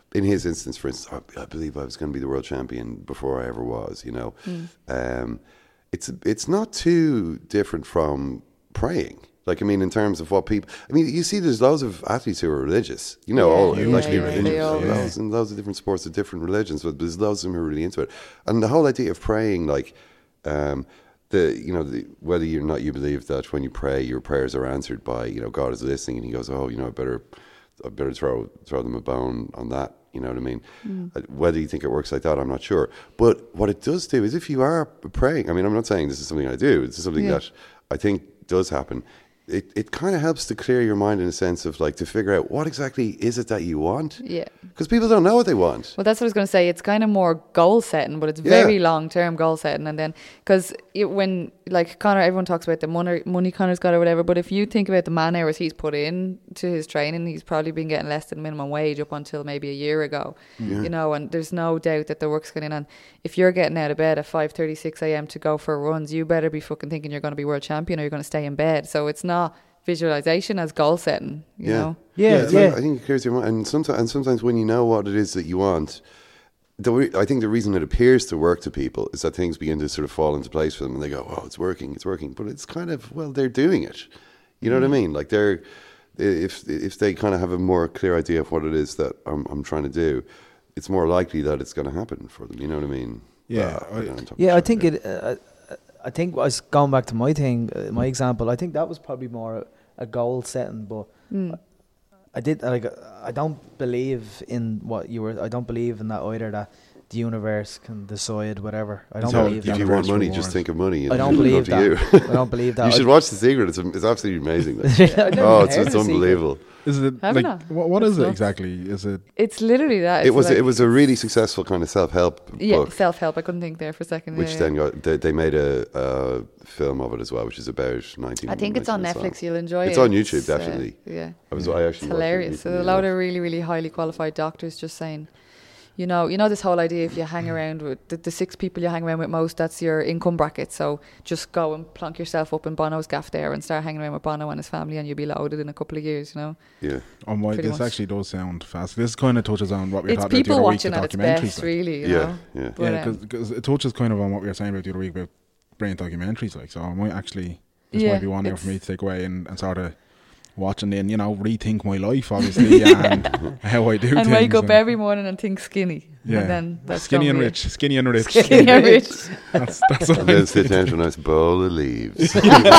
in his instance, for instance, I, I believe I was going to be the world champion before I ever was. You know, Mm. um, it's it's not too different from praying. Like, I mean, in terms of what people, I mean, you see, there's loads of athletes who are religious. You know, Yeah, all yeah, like yeah, in, they in all- loads and loads of different sports of different religions, but there's loads of them who are really into it. And the whole idea of praying, like, um, the you know, the, whether you're not you believe that when you pray, your prayers are answered by, you know, God is listening, and He goes, oh, you know, I better, I better throw throw them a bone on that. You know what I mean? Mm. Uh, Whether you think it works like that, I'm not sure. But what it does do is, if you are praying, I mean, I'm not saying this is something I do. It's something Yeah. that I think does happen. It it kind of helps to clear your mind in a sense of, like, to figure out what exactly is it that you want. Yeah. Because people don't know what they want. Well, that's what I was going to say. It's kind of more goal setting, but it's Yeah. very long term goal setting. And then, because when, like Connor, everyone talks about the money, money Connor's got or whatever, but if you think about the man hours he's put in to his training, he's probably been getting less than minimum wage up until maybe a year ago. Yeah. You know, and there's no doubt that the work's going in. And if you're getting out of bed at five thirty, six a.m. to go for runs, you better be fucking thinking you're going to be world champion or you're going to stay in bed. So it's not visualization as goal setting, you Yeah. know? Yeah, it's yeah. like- I think it clears your mind. And sometimes, and sometimes when you know what it is that you want, the re- I think the reason it appears to work to people is that things begin to sort of fall into place for them, and they go, "Oh, it's working, it's working." But it's kind of, well, they're doing it. You know what I mean? Like, they're if if they kind of have a more clear idea of what it is that I'm I'm trying to do, it's more likely that it's going to happen for them. You know what I mean? Yeah, Uh, I don't know, I'm talking Yeah, I shit think here. it. Uh, I think I was going back to my thing, uh, my example. I think that was probably more a, a goal setting, but Mm. I did like. I don't believe in what you were. I don't believe in that either. That the universe can decide whatever. I don't So believe If that. you Universe want money, reward. just think of money. And I don't it'll believe come to that. You. I don't believe that. You I- should watch The Secret. It's it's absolutely amazing. Like. I never Oh, it's heard it's of The Secret. unbelievable. Is it Haven't like I? what? What is That's it nuts. exactly? Is it? It's literally that. It It's was like, it was a really successful kind of self help yeah, book, self help. I couldn't think there for a second. which yeah, then yeah. got they, they made a, a film of it as well, which is about nineteen. I think it's on nineteen Netflix. You'll enjoy It's it. on YouTube, uh, definitely. yeah, I was I it's actually watched it hilarious. So recently, a lot yeah. of really, really highly qualified doctors just saying, you know, you know this whole idea if you hang around with the, the six people you hang around with most, that's your income bracket. So just go and plonk yourself up in Bono's gaff there and start hanging around with Bono and his family, and you'll be loaded in a couple of years. You know, Yeah, Oh my! Pretty This much. actually does sound fast. This kind of touches on what we were it's talking about the people other week. watching The at its documentaries, best, like. really. You yeah, know? yeah. But, Yeah, um, because it touches kind of on what we were saying about the other week about brilliant documentaries. Like, so I might actually this Yeah, might be one there for it's- me to take away and, and sort of watch and then you know rethink my life, obviously, and how I do and things. wake up and- every morning and think skinny. yeah, And then that's skinny gonna and be rich, skinny and rich. Skinny and rich. That's that's what And I then sit down to a nice bowl of leaves.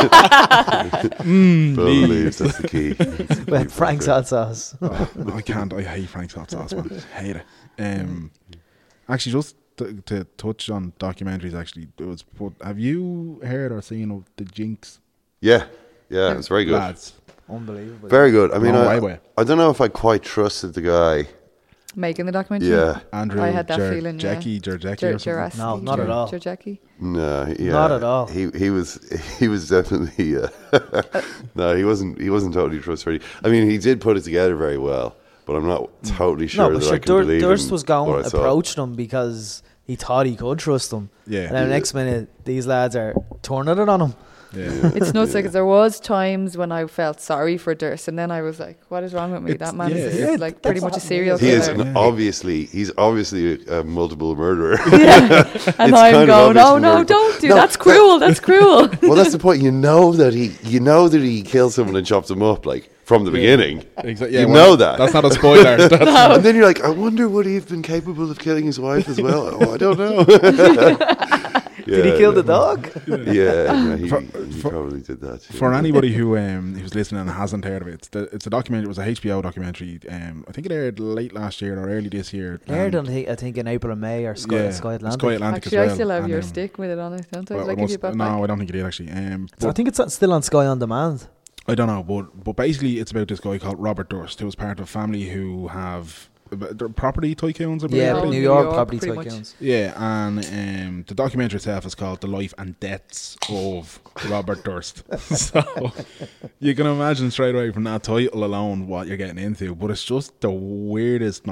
Mm, bowl of leaves, that's the key. That's the key With Frank's factor. hot sauce. Oh, I can't. I hate Frank's hot sauce, man. I hate it. Um, actually, just to, to touch on documentaries, actually, it was. Put, have you heard or seen of the Jinx Yeah, yeah, it was very good. lads? Unbelievable. Very good. I mean, Long I, way away. I don't know if I quite trusted the guy. Making the documentary. Yeah, Andrew, I had that Jer- feeling, yeah. Jackie, Jerjacki Jer- or something. Jurassic- No, not at Jer- all. Jerjacki. no, yeah, Not at all. He he was he was definitely uh, no, he wasn't he wasn't totally trustworthy. I mean, he did put it together very well, but I'm not totally sure no, but that sure, I can Dur- believe Durst in was what going I saw. approached them because he thought he could trust them. Yeah. And then the next minute, these lads are turning it on him. Yeah. It's nuts because there was times when I felt sorry for Durst, and then I was like, "What is wrong with me? It's- That man yeah, is yeah, like pretty that's much a what serial He is killer." an obviously he's obviously a, a multiple murderer. Yeah. It's And kind I'm of going, obvious "Oh from no, there." don't do No, that's that- cruel. That's cruel." Well, that's the point. You know that he you know that he killed someone and chopped him up like from the beginning. Exactly. You Yeah, know that. That's not a spoiler. That's And then you're like, I wonder would he have been capable of killing his wife as well? Oh, I don't know. Did he kill the dog? Yeah, yeah he, For- he for- probably did that. For yeah. anybody who um who's listening and hasn't heard of it, it's, the, it's a documentary. It was a H B O documentary. Um, I think it aired late last year or early this year. Aired and- on, I think, in April or May or Sky, yeah, Sky Atlantic. Sky Atlantic Actually, as well. I still have and, your um, stick with it on it, don't I? well, Did I it give you must- it back? no, I don't think it did actually. Um, So I but think it's still on Sky On Demand. I don't know, but but basically it's about this guy called Robert Durst, who was part of a family who have they're property tycoons. I believe. Yeah, Oh, New New York, York, property pretty much. tycoons. Yeah, and um, the documentary itself is called "The Life and Deaths of Robert Durst." So you can imagine straight away from that title alone what you're getting into. But it's just the weirdest, most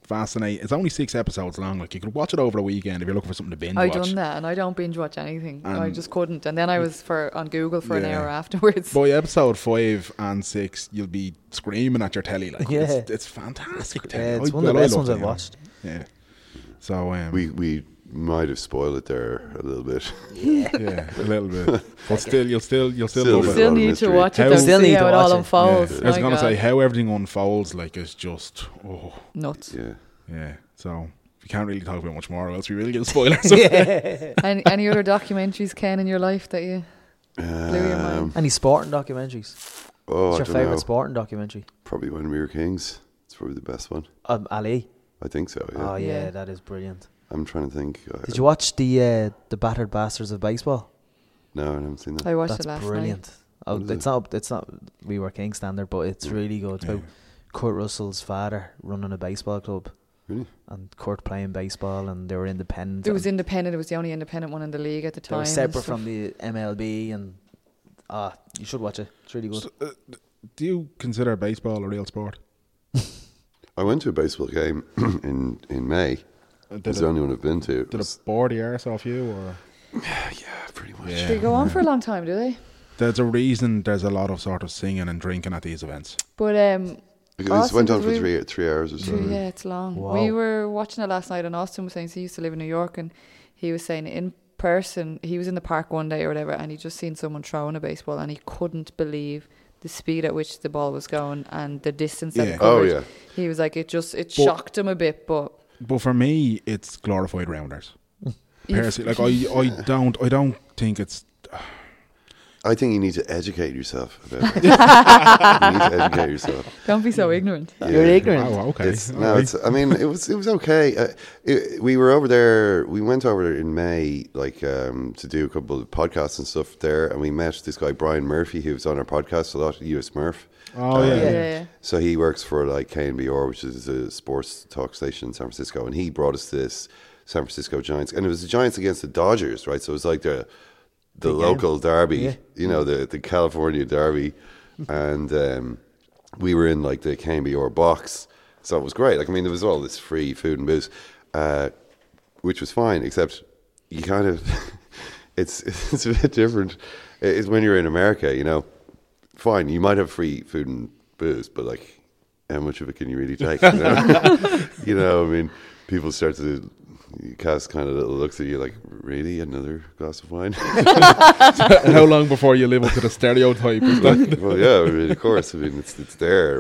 fascinating. It's only six episodes long. Like, you could watch it over a weekend if you're looking for something to binge I watch. done that, and I don't binge watch anything. I And- just couldn't. And then I was for on Google for an Yeah. hour afterwards. By episode five and six, you'll be screaming at your telly. Like, Yeah. it's, it's fantastic. telly. Yeah, it's I- one of the well, I best loved ones it, I've you know. watched. Yeah. So um, We we might have spoiled it there a little bit. yeah, a little bit, but still, you'll still you'll still, Still love a it. Still lot of need to mystery. watch it How- though, Still see need how to it all watch it. Yeah. unfolds. I was My gonna God. say how everything unfolds. Like, is just oh Nuts. Yeah. yeah. So we can't really talk about much more, or else we really get spoilers. any, any other documentaries, Ken, in your life that you blew your mind? Um, Any sporting documentaries? oh, What's I your don't favourite know. sporting documentary? Probably When We Were Kings. It's probably the best one. Um, Ali. I think so. Yeah. Oh yeah, Yeah. that is brilliant. I'm trying to think. Uh, Did you watch the uh, the Battered Bastards of Baseball? No, I haven't seen that. I watched That's it last brilliant. Oh, What is it's it? not it's not We Were King standard, but it's really good. It's Yeah. about Kurt Russell's father running a baseball club, Really? and Kurt playing baseball, and they were independent. night. It was and independent. It was the only independent one in the league at the they time. were and separate stuff. from the M L B, and ah, you should watch it. It's really good. So, uh, do you consider baseball a real sport? I went to a baseball game in in May. Uh, Did It's it, the only one I've been to. It did was- it bore the arse off you, or yeah, pretty much. Yeah. They go on for a long time, do they? there's a reason there's a lot of sort of singing and drinking at these events? But um, It Austin, went on 'cause for we- three three hours or so. True, yeah, it's long. Wow. We were watching it last night, and Austin was saying, so he used to live in New York, and he was saying in person, he was in the park one day or whatever, and he just seen someone throwing a baseball, and he couldn't believe the speed at which the ball was going and the distance that Yeah. it Oh covered. yeah. He was like, it just, it But- shocked him a bit, but But for me, it's glorified rounders. Personally, like I, I don't, I don't think it's. I think you need to educate yourself about it. You need to educate yourself. don't be so ignorant. You're ignorant. Oh, okay. It's, All no, right. it's. I mean, it was. It was okay. Uh, it, we were over there. We went over there in May, like um, to do a couple of podcasts and stuff there, and we met this guy Brian Murphy, who was on our podcast a lot, U S Murph. Oh Uh, yeah. Yeah, yeah. So he works for like K N B R, which is a sports talk station in San Francisco, and he brought us this San Francisco Giants, and it was the Giants against the Dodgers, right? So it was like the the Big local derby, Yeah. you know, the the California derby, and um, we were in like the K N B R box, so it was great. Like I mean, there was all this free food and booze, uh, which was fine, except you kind of it's it's a bit different. It's when you're in America, you know. Fine, you might have free food and booze, but like, how much of it can you really take? You know, you know I mean, people start to cast kind of little looks at you like, really, another glass of wine? How long before you live up to the stereotype? Is that? Well, yeah, I mean, of course. I mean, it's it's there,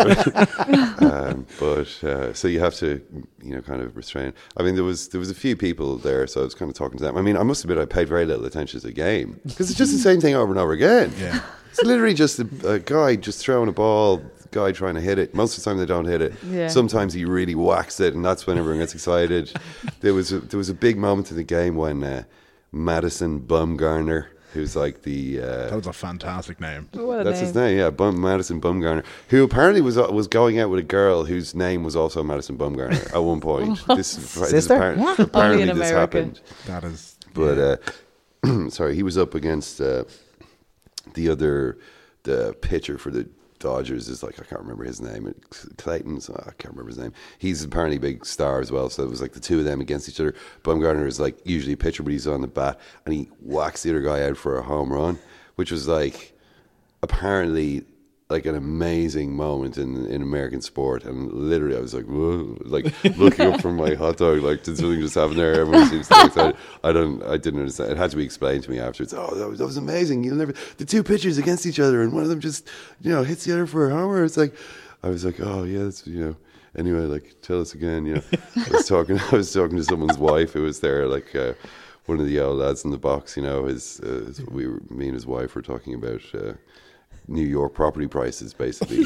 right? um, but uh, so you have to, you know, kind of restrain. I mean, there was there was a few people there, so I was kind of talking to them. I mean, I must admit, I paid very little attention to the game because it's just the same thing over and over again. Yeah. It's literally just a, a guy just throwing a ball, guy trying to hit it. Most of the time they don't hit it. Yeah. Sometimes he really whacks it, and that's when everyone gets excited. There was a, there was a big moment in the game when uh, Madison Bumgarner, who's like the uh, That was a fantastic name. What a that's name. his name, yeah, Bum, Madison Bumgarner, who apparently was uh, was going out with a girl whose name was also Madison Bumgarner at one point. This, this Sister? appar- What? apparently Only in this America. happened. That is. But uh, sorry, he was up against uh, the other the pitcher for the Dodgers is like I can't remember his name. Clayton's oh, I can't remember his name. He's apparently a big star as well. So it was like the two of them against each other. Bumgarner is like usually a pitcher, but he's on the bat and he whacks the other guy out for a home run, which was like apparently like an amazing moment in in American sport. And literally, I was like, whoa, like looking up from my hot dog, like did something just happen there? Everyone seems so excited. I don't, I didn't understand. It had to be explained to me afterwards. Oh, that was, that was amazing. You'll never the two pitchers against each other, and one of them just you know hits the other for a homer. It's like I was like, oh yeah, that's you know. Anyway, like tell us again. You know, I was talking, I was talking to someone's wife who was there, like. Uh, one of the old lads in the box, you know, his, uh, his we were, me and his wife were talking about uh, New York property prices, basically.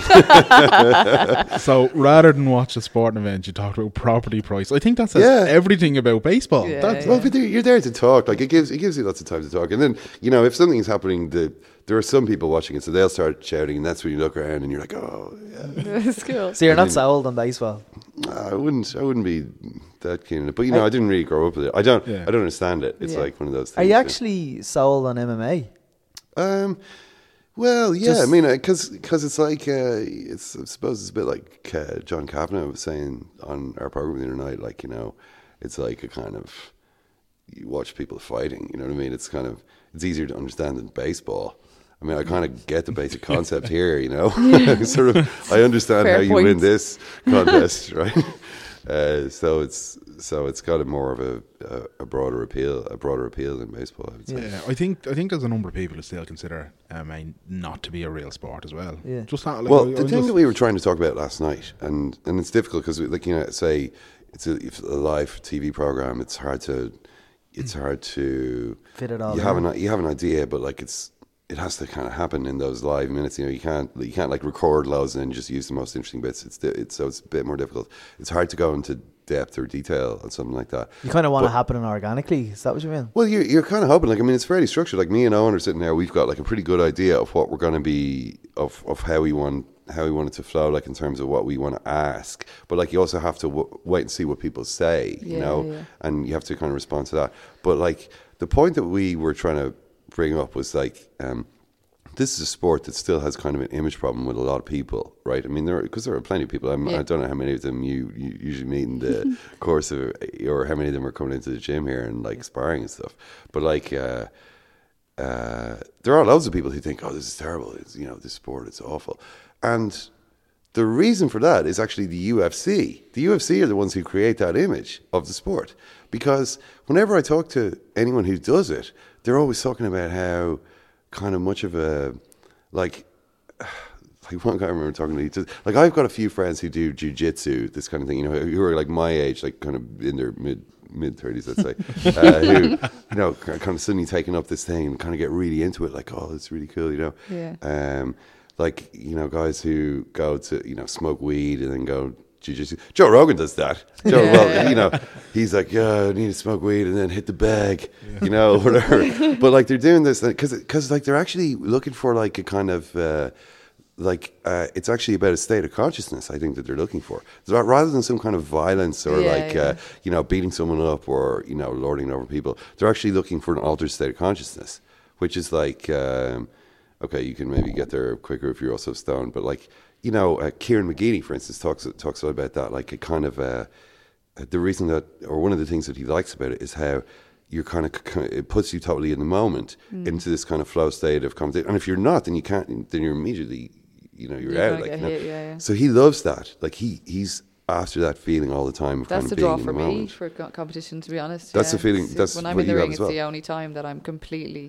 So rather than watch a sporting event, you talked about property price. I think that says Yeah. everything about baseball. Yeah, That's, yeah. Well, but there- you're there to talk. Like it gives it gives you lots of time to talk, and then you know if something's happening, the there are some people watching it, so they'll start shouting, and that's when you look around and you're like, oh, yeah. It's cool. So you're I not mean- sold on baseball. I wouldn't I wouldn't be that keen on it. But you know, I, didn't really grow up with it. I don't Yeah. I don't understand it. It's Yeah. like one of those things. Are you yeah. actually sold on M M A? Um, Well, yeah, Just- I mean, because because it's like uh, it's I suppose it's a bit like uh, John Kavanagh was saying on our program the other night. Like, you know, it's like a kind of you watch people fighting. You know what I mean? It's kind of it's easier to understand than baseball. I mean, I kind of get the basic concept here. You know, sort of I understand Fair how you point. win this contest, right? Uh, so it's so it's got a more of a, a, a broader appeal, a broader appeal than baseball, I would say. Yeah, I think I think there's a number of people who still consider M M A not to be a real sport as well. Yeah. Just not, like, Well, I- the I'm thing just- that we were trying to talk about last night, and, and it's difficult because, like, you know, say it's a, if a live T V program, it's hard to, it's hard to Fit it all You have in. an you have an idea, but like it's it has to kind of happen in those live minutes. You know, you can't you can't like record loads and then just use the most interesting bits. It's di- it's so it's a bit more difficult. It's hard to go into depth or detail on something like that. You kind of want But- it happening organically. Is that what you mean? Well, you're, you're kind of hoping, like, I mean, it's fairly structured. Like, me and Owen are sitting there, we've got, like, a pretty good idea of what we're going to be, of, of how we want how we want it to flow, like, in terms of what we want to ask. But, like, you also have to w- wait and see what people say, you Yeah, know, yeah. and you have to kind of respond to that. But, like, the point that we were trying to bring up was, like, um, this is a sport that still has kind of an image problem with a lot of people, right? I mean, there because there are plenty of people. I'm, Yeah. I don't know how many of them you, you usually meet in the course of, or how many of them are coming into the gym here and like sparring and stuff. But like, uh, uh, there are loads of people who think, "Oh, this is terrible. It's, you know, this sport is awful," and the reason for that is actually the U F C. The U F C are the ones who create that image of the sport, because whenever I talk to anyone who does it, they're always talking about how kind of much of a like like one guy I remember talking to, he just, like I've got a few friends who do jiu-jitsu, this kind of thing, you know, who are like my age, like kind of in their mid mid thirties, let's say, uh, who, you know, kind of suddenly taking up this thing and kind of get really into it, like, oh, it's really cool, you know. Yeah. Um, like, you know, guys who go to, you know, smoke weed and then go jiu-jitsu. Joe Rogan does that. Joe, Yeah. well, you know, he's like, yeah, I need to smoke weed and then hit the bag, you know, whatever. But like they're doing this because because like they're actually looking for like a kind of uh, like uh, it's actually about a state of consciousness. I think that they're looking for, so rather than some kind of violence or Yeah, like yeah. uh, you know, beating someone up or, you know, lording over people. They're actually looking for an altered state of consciousness, which is like. Um, Okay, you can maybe get there quicker if you're also stoned, but like, you know, uh, Kieran McGeady, for instance, talks talks a lot about that. Like, a kind of uh, the reason that, or one of the things that he likes about it is how you're kind of it puts you totally in the moment Mm. into this kind of flow state of conversation. And if you're not, then you can't. Then you're immediately, you know, you're, You're out. gonna Like, get you know? hit, yeah, yeah. So he loves that. Like he he's after that feeling all the time of That's kind the of being draw in for the me moment. for co- competition, to be honest. That's yeah. the feeling- It's- that's when I'm what in the you have ring, as it's the well. only time that I'm completely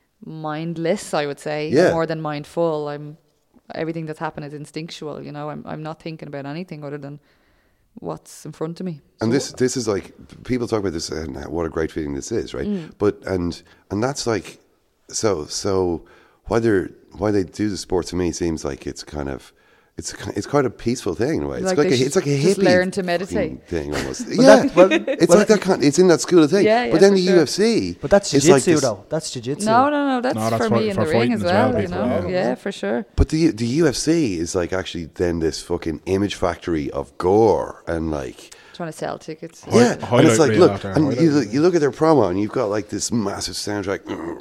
mindless, I would say, Yeah. more than mindful. I'm everything that's happened is instinctual. You know, I'm I'm not thinking about anything other than what's in front of me. And So- this this is like people talk about this and what a great feeling this is, right? Mm. But and and that's like so so why they why they do the sport to me seems like it's kind of it's ki- it's quite a peaceful thing in a way. It's Like like, they a, it's like a should hippie just learn to fucking meditate. thing almost. But yeah, that- well- it's well, like that kind. It's in that school of thing. Yeah, yeah, but then for the sure. U F C, But that's is jiu-jitsu like this- though. That's jiu-jitsu. No, no, no. That's, No, that's for, for- me in for the ring fighting as as well, well. You people, know, yeah. yeah, for sure. But the the U F C is like actually then this fucking image factory of gore and like. Trying to sell tickets. Hi- Yeah, and highlight it's like, reel look, after and highlight you, reel. look- you look at their promo, and you've got like this massive soundtrack,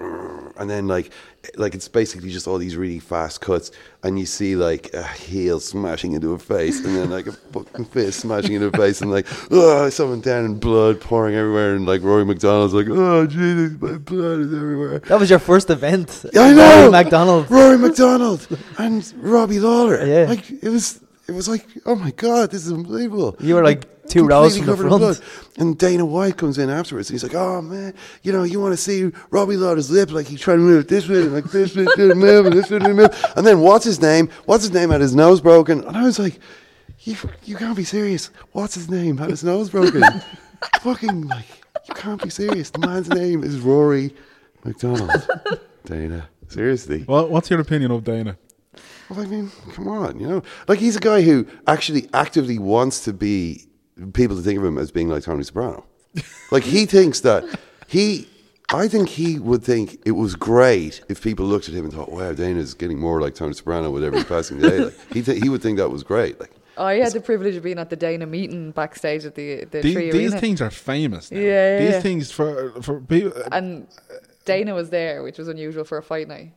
and then like, like it's basically just all these really fast cuts, and you see like a heel smashing into a face, and then like a fucking fist smashing into a face, and like, oh, someone down in blood pouring everywhere, and like Rory McDonald's like, oh Jesus, my blood is everywhere. That was your first event. I know, Rory McDonald. Rory McDonald, and Robbie Lawler. Yeah. like it was. It was like, oh my God, this is unbelievable. You were like two rows completely from the covered in front. blood. And Dana White comes in afterwards and he's like, oh man, you know, you want to see Robbie Lawler's lip, like he's trying to move it this way, and like this way, didn't move, and this way, didn't move. And then what's his name? What's his name had his nose broken? And I was like, you, you can't be serious. What's his name had his nose broken? Fucking, like, you can't be serious. The man's name is Rory McDonald. Dana, seriously. Well, what's your opinion of Dana? Well, I mean, come on, you know, like he's a guy who actually actively wants to be people to think of him as being like Tony Soprano. Like he thinks that he, I think he would think it was great if people looked at him and thought, "Wow, Dana's getting more like Tony Soprano with every passing day." Like he, th- he would think that was great. Like I had the privilege of being at the Dana meeting backstage at the the These, Tree these Arena. things are famous now. Yeah, yeah, These yeah. things for for people. And Dana was there, which was unusual for a fight night.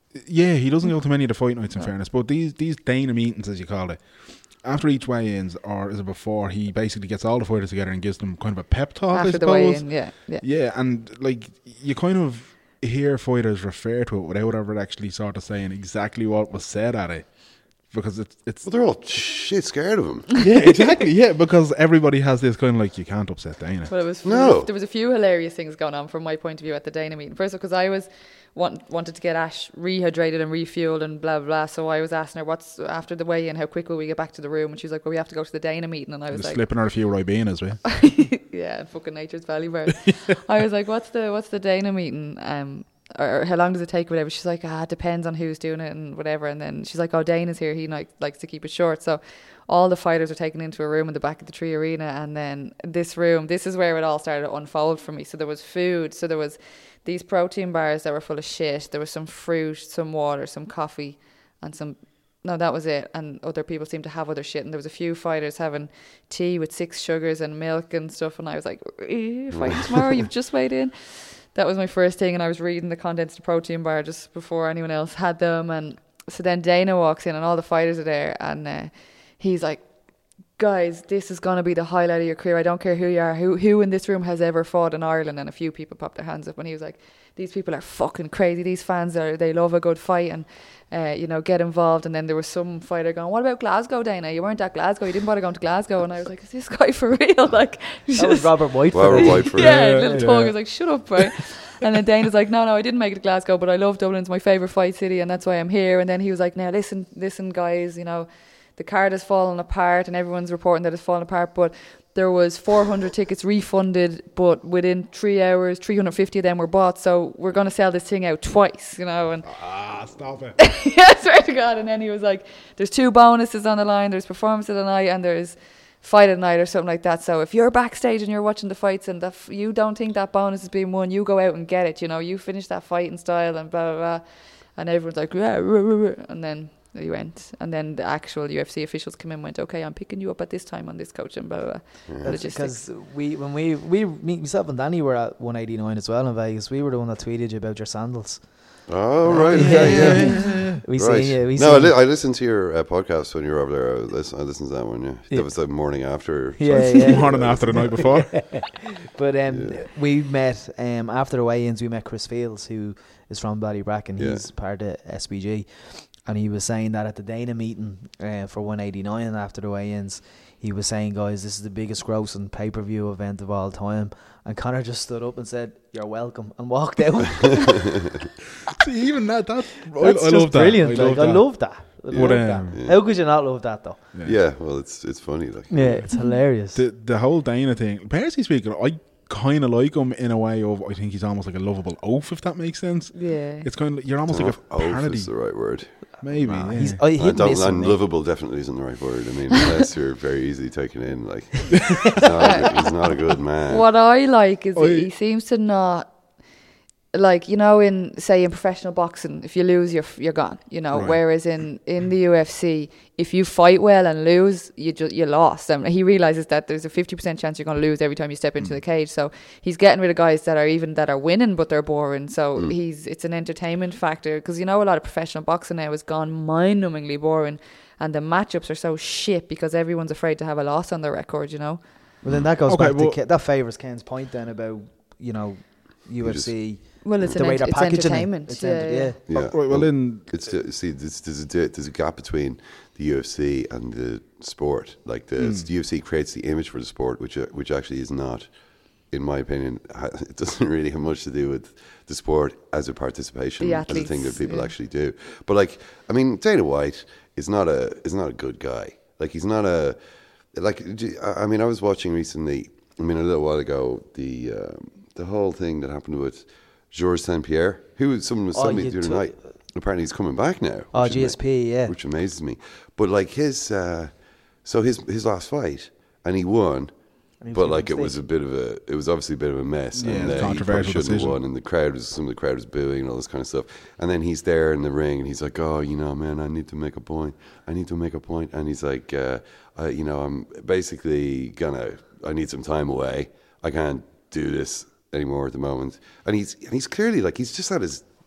Yeah, he doesn't go to many of the fight nights in no. fairness. But these these Dana meetings, as you call it, after each weigh-ins, or is it before, he basically gets all the fighters together and gives them kind of a pep talk, after I suppose. the weigh-in, yeah, yeah. Yeah, and like you kind of hear fighters refer to it without ever actually sort of saying exactly what was said at it. Because it's it's well, they're all shit scared of him. Yeah, exactly. Yeah, because everybody has this kind of like, you can't upset Dana. Well, it was no. There was a few hilarious things going on from my point of view at the Dana meeting. First, because I was want, wanted to get Ash rehydrated and refueled and blah blah blah. So I was asking her, "What's after the weigh-in? How quick will we get back to the room?" And she was like, "Well, we have to go to the Dana meeting." And I was Just like, slipping her a few Ribanas, right? yeah, fucking Nature's Valley Bar. I was like, "What's the what's the Dana meeting?" Um. Or how long does it take, or whatever. She's like, ah, it depends on who's doing it and whatever. And then she's like, oh, Dana's here, he like likes to keep it short. So all the fighters are taken into a room in the back of the Tree Arena, and then this room, this is where it all started to unfold for me. So there was food, so there was these protein bars that were full of shit, there was some fruit, some water, some coffee, and some no, that was it. And other people seemed to have other shit, and there was a few fighters having tea with six sugars and milk and stuff, and I was like, eh, fighting tomorrow, you've just weighed in. That was my first thing, and I was reading the contents of the protein bar just before anyone else had them. And so then Dana walks in, and all the fighters are there, and uh, he's like, guys, this is going to be the highlight of your career. I don't care who you are. Who who in this room has ever fought in Ireland? And a few people popped their hands up, and he was like, these people are fucking crazy. These fans, are they love a good fight, and uh, you know, get involved. And then there was some fighter going, what about Glasgow, Dana? You weren't at Glasgow. You didn't bother going to Glasgow. And I was like, is this guy for real? Like, that was Robert White. Robert Whiteford. Yeah, yeah, little yeah. tongue. I was like, shut up, right? And then Dana's like, no, no, I didn't make it to Glasgow, but I love Dublin. It's my favourite fight city, and that's why I'm here. And then he was like, now listen, listen, guys, you know, the card has fallen apart, and everyone's reporting that it's fallen apart, but there was four hundred tickets refunded, but within three hours, three hundred fifty of them were bought, so we're going to sell this thing out twice, you know. And ah, stop it. yeah, I swear to God. And then he was like, there's two bonuses on the line, there's performance of the night, and there's fight at night or something like that. So if you're backstage and you're watching the fights and the f- you don't think that bonus is being won, you go out and get it, you know, you finish that fight in style and blah, blah, blah. And everyone's like, yeah, rah, rah, rah. And then he went. And then the actual U F C officials come in and went, okay, I'm picking you up at this time on this coach and blah, blah, blah. Yeah. Because we, when we, we, me, myself and Danny were at one eighty-nine as well in Vegas. We were the one that tweeted you about your sandals. Oh, right. Yeah, yeah. yeah. we right. seen you. We no, seen I, li- I listened to your uh, podcast when you were over there. I listened, I listened to that one, yeah. yeah. That was the morning after. Yeah, yeah. Morning after the night before. But um, yeah. we met, um, after the weigh-ins, we met Chris Fields, who is from Ballybracken. Yeah. He's part of S B G. And he was saying that at the Dana meeting uh, for one eighty-nine after the weigh-ins, he was saying, guys, this is the biggest grossing pay-per-view event of all time. And Conor just stood up and said, you're welcome, and walked out. See, even that, that That's I, I just love brilliant. that. I Like, love I that. love that. I But, love um, that. yeah. How could you not love that, though? Yeah. Yeah, well, it's it's funny. Like, Yeah, it's hilarious. The the whole Dana thing, personally speaking, I kind of like him in a way of, I think he's almost like a lovable oaf, if that makes sense. Yeah. It's kind of, you're almost like a oaf parody. is the right word. Maybe. Nah, yeah. he's, I, I he'd don't, miss and me. lovable definitely isn't the right word. I mean, unless you're very easily taken in. Like, he's not, a, he's not a good man. What I like is I- that he seems to not, like, you know, in, say, in professional boxing, if you lose, you're you're gone, you know. Right. Whereas in, in the U F C, if you fight well and lose, you just you lost. And he realizes that there's a fifty percent chance you're going to lose every time you step into Mm. the cage. So he's getting rid of guys that are even that are winning, but they're boring. So Mm. he's it's an entertainment factor, because you know a lot of professional boxing now has gone mind-numbingly boring, and the matchups are so shit because everyone's afraid to have a loss on their record, you know. Well, then that goes Okay, back well- to Ke- that favours Ken's point then about, you know, U F C. Well, it's The an way ent- they're it's packaging it. entertainment. It's yeah, enter- yeah. yeah. Yeah. Oh, right, well, then- it's the, see, there's, there's a di- there's a gap between the U F C and the sport. Like the, Mm. the U F C creates the image for the sport, which uh, which actually is not, in my opinion, ha- it doesn't really have much to do with the sport as a participation, The as a thing athletes, that people yeah. actually do. But like, I mean, Dana White is not a is not a good guy. Like, he's not a like. I I mean, I was watching recently. I mean, a little while ago, the um, the whole thing that happened with Georges Saint-Pierre, who someone was Oh, telling me you the other took- night. Apparently, he's coming back now. Oh, which G S P, ama- yeah. which amazes me. But like his, uh, so his his last fight, and he won. And he was But making like it a was a bit of a, it was obviously a bit of a mess. Yeah, and it's a uh, he probably controversial shouldn't have decision. won, and the crowd was some of the crowd was booing and all this kind of stuff. And then he's there in the ring, and he's like, "Oh, you know, man, I need to make a point. I need to make a point." And he's like, uh, uh, "You know, I'm basically gonna. I need some time away. I can't do this anymore at the moment." And he's and he's clearly like he's just at his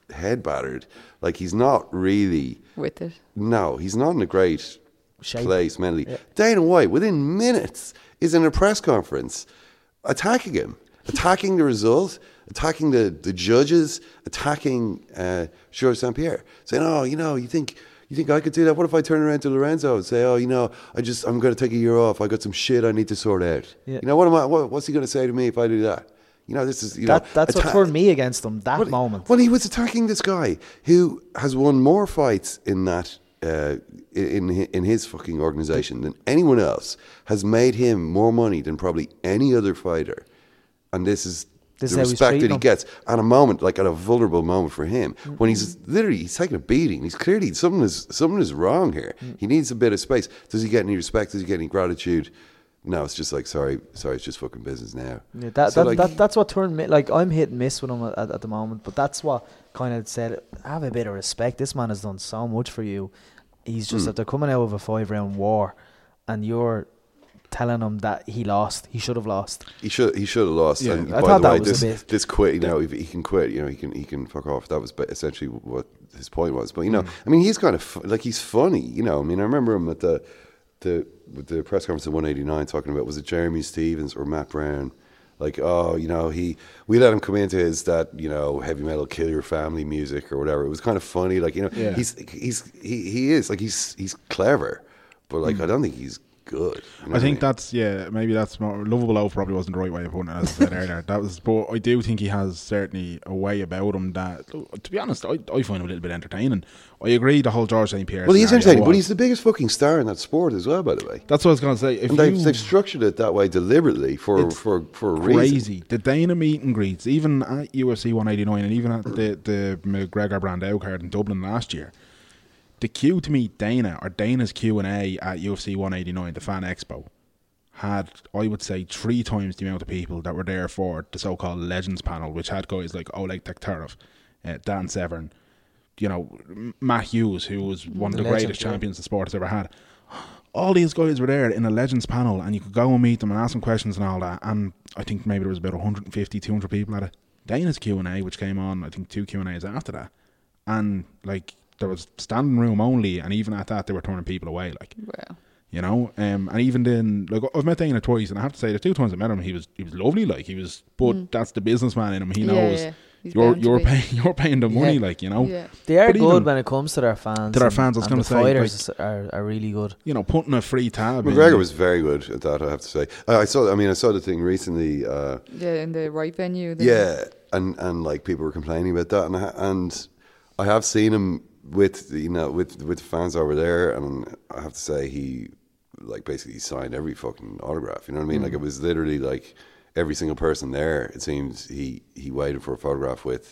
head battered. Like, he's not really with it. No, he's not in a great Shape. place mentally. Yeah. Dana White, within minutes, is in a press conference attacking him, attacking the result, attacking the, the judges, attacking uh, Georges Saint-Pierre, saying, "Oh, you know, you think you think I could do that? What if I turn around to Lorenzo and say, oh, you know, I just I'm going to take a year off. I got some shit I need to sort out. Yeah. You know, what am I? What, what's he going to say to me if I do that? You know, this is you that, know that's atta- what turned me against him. That well, moment. Well, he was attacking this guy who has won more fights in that. Uh, in in his fucking organization than anyone else, has made him more money than probably any other fighter, and this is This the is how he's respect that treating he him. gets at a moment, like at a vulnerable moment for him, mm-hmm. when he's literally he's taking a beating. He's clearly something is something is wrong here. Mm. He needs a bit of space. Does he get any respect? Does he get any gratitude? No, it's just like sorry, sorry, it's just fucking business now. Yeah, that, so that, like, that that's what turned me. Like, I'm hit and miss with him at, at, at the moment, but that's what kind of said, have a bit of respect. This man has done so much for you. He's just Mm. that they're coming out of a five round war, and you're telling him that he lost. He should have lost. He should he should have lost. Yeah, and I by thought the that way, was this a bit- this quit, you know, if he can quit, you know, he can he can fuck off. That was ba- essentially what his point was. But you know, Mm. I mean, he's kind of fu- like he's funny. You know, I mean, I remember him at the the with the press conference at one eighty-nine talking about, was it Jeremy Stevens or Matt Brown? Like, oh, you know, he we let him come into his that you know heavy metal kill your family music or whatever. It was kind of funny, like you know, Yeah. he's he's he, he is like he's he's clever, but like Mm. I don't think he's good. You know I think what mean? that's yeah, maybe that's more lovable. Loaf probably wasn't the right way of putting it, as I said earlier. That was, but I do think he has certainly a way about him that, to be honest, I, I find him a little bit entertaining. I agree, the whole George Saint Pierre. Well, he's scenario entertaining, but was- he's the biggest fucking star in that sport as well, by the way. That's what I was going to say. If And they've, you, they've structured it that way deliberately for It's for, for a reason. crazy. The Dana meet and greets, even at U F C one eighty-nine and even at the, the McGregor Brandao card in Dublin last year, the queue to meet Dana, or Dana's Q and A at U F C one eighty-nine, the Fan Expo, had, I would say, three times the amount of people that were there for the so-called Legends panel, which had guys like Oleg Taktarov, uh, Dan Severn, you know, M- Matt Hughes, who was one of The the legend, greatest yeah. champions the sport has ever had. All these guys were there in a Legends panel, and you could go and meet them and ask them questions and all that. And I think maybe there was about one hundred fifty, two hundred people at it. Dana's Q and A, which came on, I think two Q and A's after that, and like there was standing room only, and even at that they were turning people away. Like, Wow. you know, um, and even then, like I've met Dana twice, and I have to say the two times I met him, he was he was lovely. Like he was, but Mm. that's the businessman in him. He Yeah, knows yeah. He's you're bound to you're be. paying you're paying the money. Yeah. Like, you know, Yeah. They are But good even- when it comes to their fans. To their and- fans, I was and gonna the say, fighters are, are really good. you know, putting a free tab. in- McGregor was very good at that, I have to say. I, I saw. I mean, I saw the thing recently. Uh, Yeah, in the right venue. then. yeah, and, and like people were complaining about that, and I, and I have seen him with you know with with fans over there, and I have to say he like basically signed every fucking autograph. You know what I mean? Mm. Like it was literally like every single person there. It seems he he waited for a photograph with.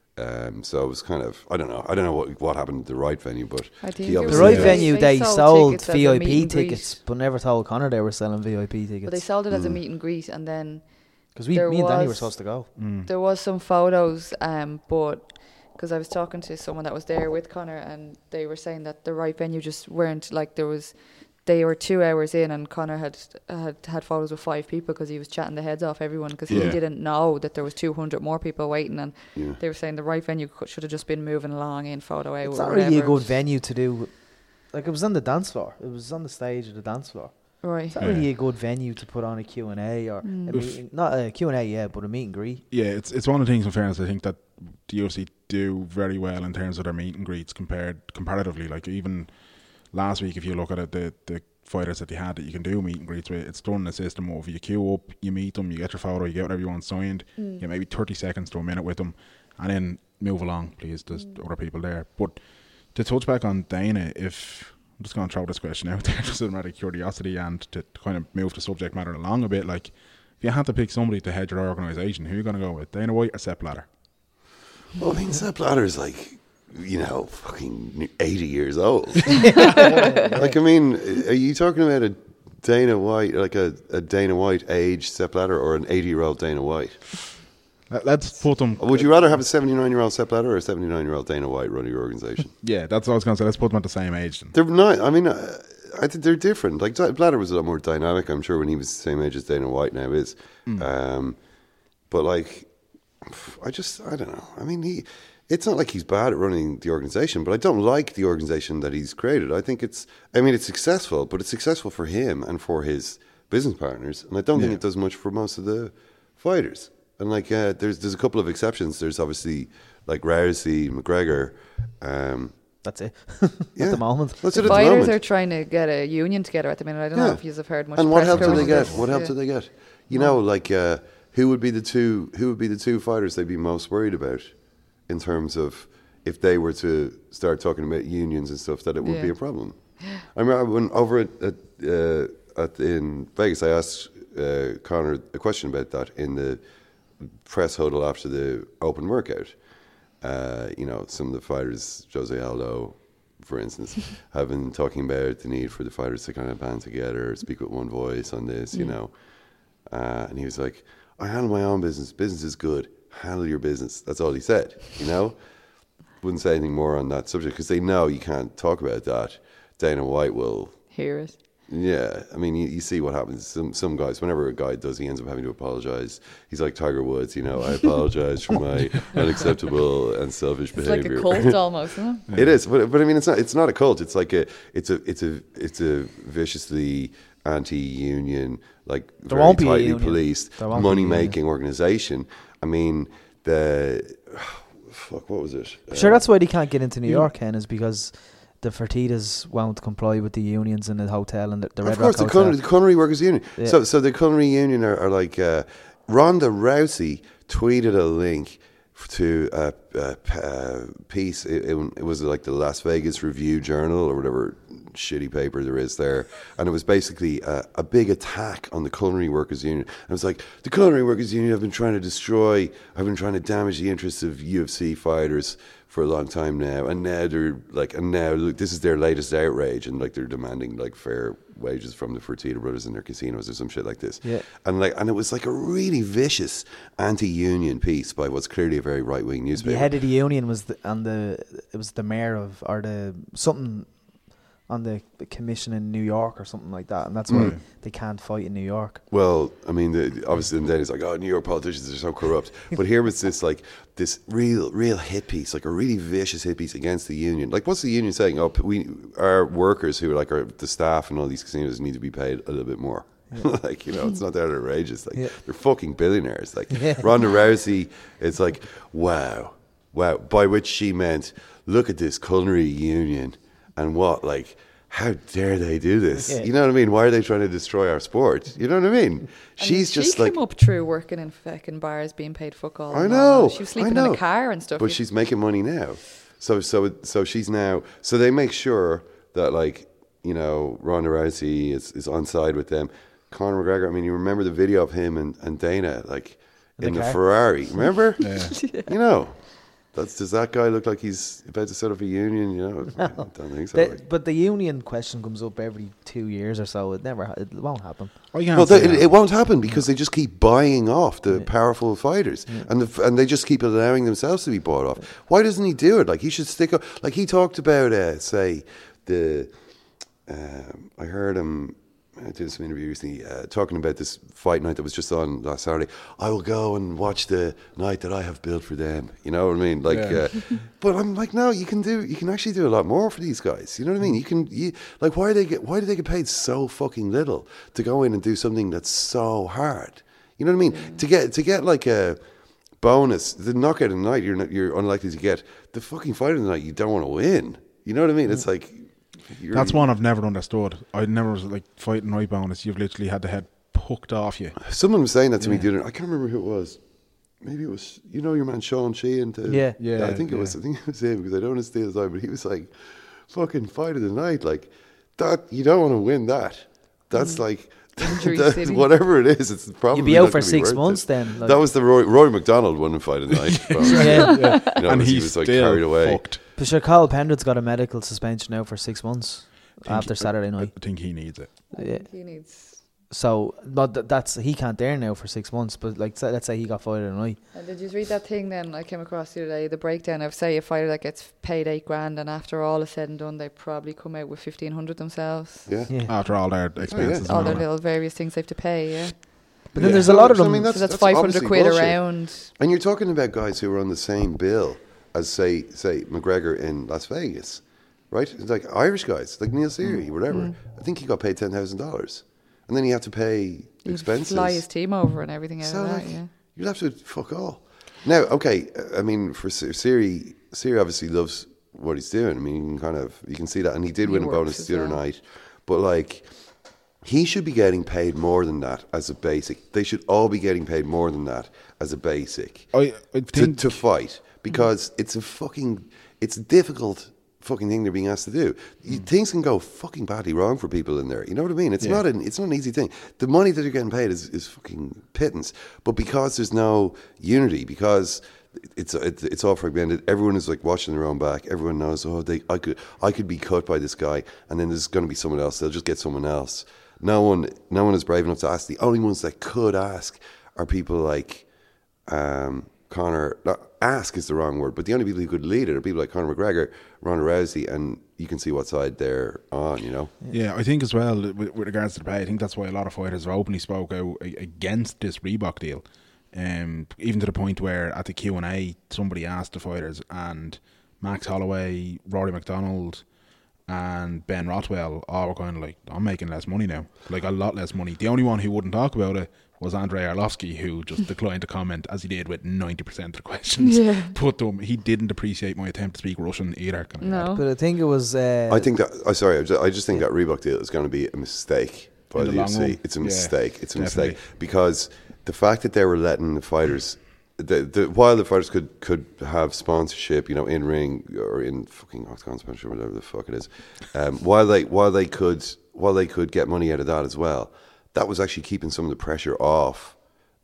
Um, so it was kind of I don't know I don't know what what happened at the right venue, but I think he it was The obviously right Yeah. venue, They they sold sold tickets as a V I meet P and greet. tickets, but never told Connor they were selling V I P tickets. But they sold it as a Mm. meet and greet, and then Because we, there me and Danny were was- supposed to go. Mm. there was some photos, um, but because I was talking to someone that was there with Connor, and they were saying that the right venue just weren't like there was. They were two hours in, and Connor had had, had photos with five people because he was chatting the heads off everyone because he Yeah. didn't know that there was two hundred more people waiting, and Yeah. they were saying the right venue could, should have just been moving along in photo out. It's or not really a whatever. good venue to do. Like, it was on the dance floor. It was on the stage of the dance floor. Right. It's not Yeah. really a good venue to put on a Q and A or Mm. a meeting. Not a Q and A, yeah, but a meet and greet. Yeah, it's it's one of the things. In fairness, I think that the U F C do very well in terms of their meet and greets compared comparatively. Like even last week, if you look at it, the the fighters that they had that you can do meet and greets with, it's done in a system of you queue up, you meet them, you get your photo, you get whatever you want signed, Mm. you get maybe thirty seconds to a minute with them, and then move along, please. There's other people there. But to touch back on Dana, if I'm just going to throw this question out there just as a matter of curiosity and to kind of move the subject matter along a bit, like if you had to pick somebody to head your organisation, who are you going to go with, Dana White or Sepp Blatter? Well, I mean, Sepp Blatter's like, you know, fucking eighty years old. Like, I mean, are you talking about a Dana White, like a, a Dana White age Sepp Blatter, or an eighty-year-old Dana White? Let- Let's put them. Would you rather have a seventy-nine-year-old Sepp Blatter or a seventy-nine-year-old Dana White running your organisation? Yeah, that's what I was going to say. Let's put them at the same age. Then. They're not. I mean, uh, I think they're different. Like Di- Blatter was a lot more dynamic, I'm sure, when he was the same age as Dana White now is. Mm. Um, but like, I just, I don't know. I mean, he. It's not like he's bad at running the organization, but I don't like the organization that he's created. I think it's, I mean, it's successful, but it's successful for him and for his business partners, and I don't yeah. think it does much for most of the fighters. And like, uh, there's there's a couple of exceptions. There's obviously like Rousey, McGregor. Um, That's it. yeah. At the moment, That's the it at fighters the moment. are trying to get a union together at the minute. I don't yeah. know if you've heard much. And what press help do they get? this. What help yeah. do they get? You know, like uh, who would be the two? Who would be the two fighters they'd be most worried about in terms of if they were to start talking about unions and stuff, that it would yeah. be a problem. I remember when over at, at, uh, at in Vegas, I asked uh, Conor a question about that in the press huddle after the open workout. Uh, you know, some of the fighters, Jose Aldo, for instance, have been talking about the need for the fighters to kind of band together, speak with one voice on this, you yeah. know. Uh, and he was like, I handle my own business. Business is good. Handle your business. That's all he said, you know. Wouldn't say anything more on that subject because they know you can't talk about that. Dana White will hear it. Yeah, I mean, you, you see what happens. Some some guys, whenever a guy does, he ends up having to apologize. He's like Tiger Woods, you know. I apologize for my unacceptable and selfish it's behavior. It's like a cult almost, isn't it? It is, but but I mean, it's not. It's not a cult. It's like a. It's a. It's a. It's a viciously anti-union, like there very won't be tightly a union. policed, Money money-making organization. I mean, the. Fuck, what was it? Sure, uh, that's why they can't get into New York, Ken, is because the Fertitas won't comply with the unions in the hotel and the, the Red Of course, Rock the Hotel. culinary, the culinary workers union. Yeah. So, so the culinary union are, are like uh, Ronda Rousey tweeted a link to a, a, a piece. It, it, it was like the Las Vegas Review Journal or whatever shitty paper there is there, and it was basically a, a big attack on the culinary workers union. And it was like, the culinary workers union have been trying to destroy, have been trying to damage the interests of U F C fighters for a long time now, and now they're like, and now look, this is their latest outrage, and like they're demanding like fair wages from the Fertitta brothers in their casinos or some shit like this. Yeah. And like, and it was like a really vicious anti-union piece by what's clearly a very right-wing newspaper. The head of the union was the, and the it was the mayor of or the something on the, the commission in New York or something like that, and that's why Mm. they can't fight in New York. Well, I mean, the, obviously, then it's like, oh, New York politicians are so corrupt. But here was this like this real, real hit piece, like a really vicious hit piece against the union. Like, what's the union saying? Oh, we our workers who are like our, the staff in all these casinos need to be paid a little bit more. Yeah. Like, you know, it's not that outrageous. Like, yeah. they're fucking billionaires. Like, yeah. Ronda Rousey, it's like, wow, wow. By which she meant, look at this culinary union and what, like, how dare they do this? Yeah. You know what I mean? Why are they trying to destroy our sport? You know what I mean? And She's she just came like, up through working in fucking bars, being paid fuck all. I and all know. that. She was sleeping I know. in a car and stuff. But You- she's making money now. So so so she's now. So they make sure that, like, you know, Ronda Rousey is, is on side with them. Conor McGregor. I mean, you remember the video of him and, and Dana, like In in the the, car. Ferrari. Remember? Yeah. You know, that's does that guy look like he's about to set up a union? You know, I don't think so. The, like. but the union question comes up every two years or so. It never, ha- it won't happen. I can't Well, say they, it, that. it won't happen because they just keep buying off the Yeah. powerful fighters, Yeah. and the, f- and they just keep allowing themselves to be bought off. Why doesn't he do it? Like, he should stick up. Like, he talked about, uh, say, the. Um, I heard him. I did some interview recently uh, talking about this fight night that was just on last Saturday. I will go and watch the night that I have built for them. You know what I mean? Like, Yeah. uh, but I'm like, no, you can do. You can actually do a lot more for these guys. You know what I mean? You can. You, like, why do they get? Why do they get paid so fucking little to go in and do something that's so hard? You know what I mean? To get to get like a bonus, the knockout of the night, you're not, you're unlikely to get. The fucking fight of the night, you don't want to win. You know what I mean? It's like. You're, That's one I've never understood. I never was like fighting night bonus. You've literally had the head pucked off you. Someone was saying that to me Yeah. the other night. I can't remember who it was. Maybe it was, you know, your man Sean Sheehan. To, Yeah. Yeah, I think it was. yeah. I think it was him because I don't want to steal his time. But he was like, "Fucking fight of the night, like that. You don't want to win that. That's like." Injury that- city. whatever it is, it's probably You'd be not out for gonna be six worth months it. then. Like, That was the Roy, Roy McDonald one in Fight of the Night. probably. yeah. Yeah. You know, and because he he's was like still carried away. fucked. But sure, Carl Pendred's got a medical suspension now for six months Think after he- Saturday I night. think he needs it. I Yeah. think he needs. So, but th- that's he can't dare now for six months. But like, say- let's say he got fired tonight. And did you read that thing then I came across the other day? The breakdown of, say, a fighter that gets paid eight grand, and after all is said and done, they probably come out with fifteen hundred themselves. Yeah. Yeah. After all their expenses. All and their all little various things they have to pay. Yeah. But then Yeah. there's a lot of So, I them. mean, So that's, that's, that's five hundred obviously quid bullshit. around. And you're talking about guys who are on the same bill as, say, say McGregor in Las Vegas, right? It's like Irish guys, like Neil Seary, whatever. Mm. I think he got paid ten thousand dollars, and then he had to pay He'd expenses. fly his team over and everything out So of that, like, yeah. you'd have to fuck all. Now, okay, I mean, for Se- Siri, Siri obviously loves what he's doing. I mean, you can kind of you can see that, and he did He win a works bonus as the other well. night. But like, he should be getting paid more than that as a basic. They should all be getting paid more than that as a basic I, I to, think to fight, because it's a fucking it's a difficult fucking thing they're being asked to do. You, things can go fucking badly wrong for people in there. You know what I mean? It's Yeah. not an it's not an easy thing. The money that they're getting paid is, is fucking pittance. But because there's no unity, because it's it's it's all fragmented. Everyone is like watching their own back. Everyone knows, oh, they I could I could be cut by this guy, and then there's going to be someone else. They'll just get someone else. No one no one is brave enough to ask. The only ones that could ask are people like um, Conor. Not, ask is the wrong word, but the only people who could lead it are people like Conor McGregor, Ronda Rousey, and you can see what side they're on. You know. Yeah, I think as well with, with regards to the pay, I think that's why a lot of fighters have openly spoke out a- against this Reebok deal. Um, even to the point where at the Q and A, somebody asked the fighters, and Max Holloway, Rory McDonald, and Ben Rothwell all were kind of like, "I'm making less money now, like a lot less money." The only one who wouldn't talk about it was Andrei Arlovsky, who just declined to comment, as he did with ninety percent of the questions. Yeah. But um, he didn't appreciate my attempt to speak Russian either. Kind of No. But I think it was. Uh, I think that. I'm sorry. I just, I just think that Reebok deal is going to be a mistake by In the, the long U F C. run. It's a Yeah, mistake. It's a definitely. mistake because the fact that they were letting the fighters, the, the, while the fighters could could have sponsorship, you know, in ring or in fucking octagon sponsorship, whatever the fuck it is, um, while they while they could while they could get money out of that as well, that was actually keeping some of the pressure off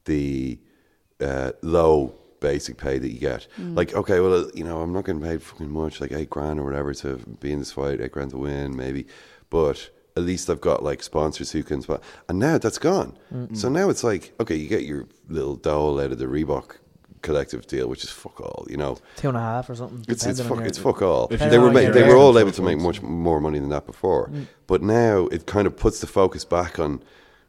the uh, low basic pay that you get. Like, okay, well, you know, I'm not getting paid fucking much, like eight grand or whatever to be in this fight, eight grand to win, maybe, but at least I've got like sponsors who can spot. And now that's gone. So now it's like, okay, you get your little dole out of the Reebok collective deal, which is fuck all, you know. two and a half or something. It's it's depending on fuck your- it's fuck all. If you They were don't ma- get they your were all extra able to make points. much more money than that before, but now it kind of puts the focus back on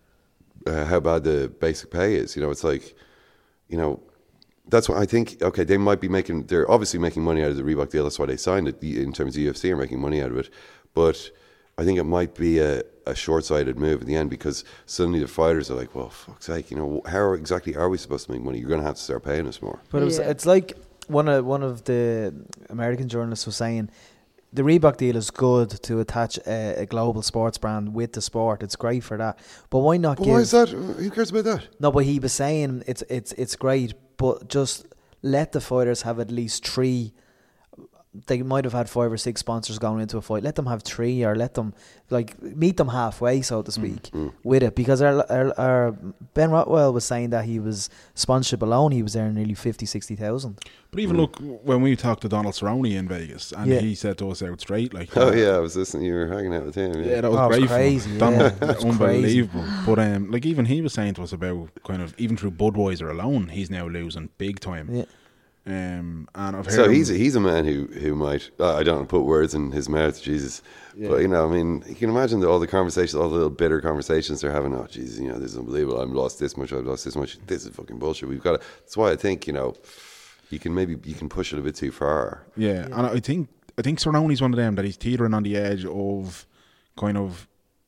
uh, how bad the basic pay is. You know, it's like, you know, that's what I think. Okay, they might be making. They're obviously making money out of the Reebok deal. That's why they signed it. The- In terms of U F C, are making money out of it, but I think it might be a, a short-sighted move in the end, because suddenly the fighters are like, well, fuck's sake, you know, how exactly are we supposed to make money? You're going to have to start paying us more. But it was, Yeah. it's like one of one of the American journalists was saying, the Reebok deal is good to attach a, a global sports brand with the sport. It's great for that. But why not But give? why is that? Who cares about that? No, but he was saying it's it's it's great, but just let the fighters have at least three. They might have had five or six sponsors going into a fight. Let them have three, or let them like meet them halfway, so to speak, with it. Because our, our, our Ben Rothwell was saying that he was sponsorship alone, he was earning nearly fifty, sixty thousand. But even look, when we talked to Donald Cerrone in Vegas, and Yeah. he said to us out straight, like, Oh yeah, I was listening. You were hanging out with him. yeah, that was Oh, it was great. for him. crazy, Don- yeah. It was unbelievable. But um, like even he was saying to us about kind of even through Budweiser alone, he's now losing big time. Yeah. Um, and I've heard So him- he's a, he's a man who who might uh, I don't want to put words in his mouth, Jesus, but you know, I mean, you can imagine the, all the conversations, all the little bitter conversations they're having. Oh, Jesus, you know, this is unbelievable. I've lost this much. I've lost this much. This is fucking bullshit. We've got to. That's why I think, you know, you can maybe you can push it a bit too far. Yeah, and I think I think Cerrone's one of them that he's teetering on the edge of kind of.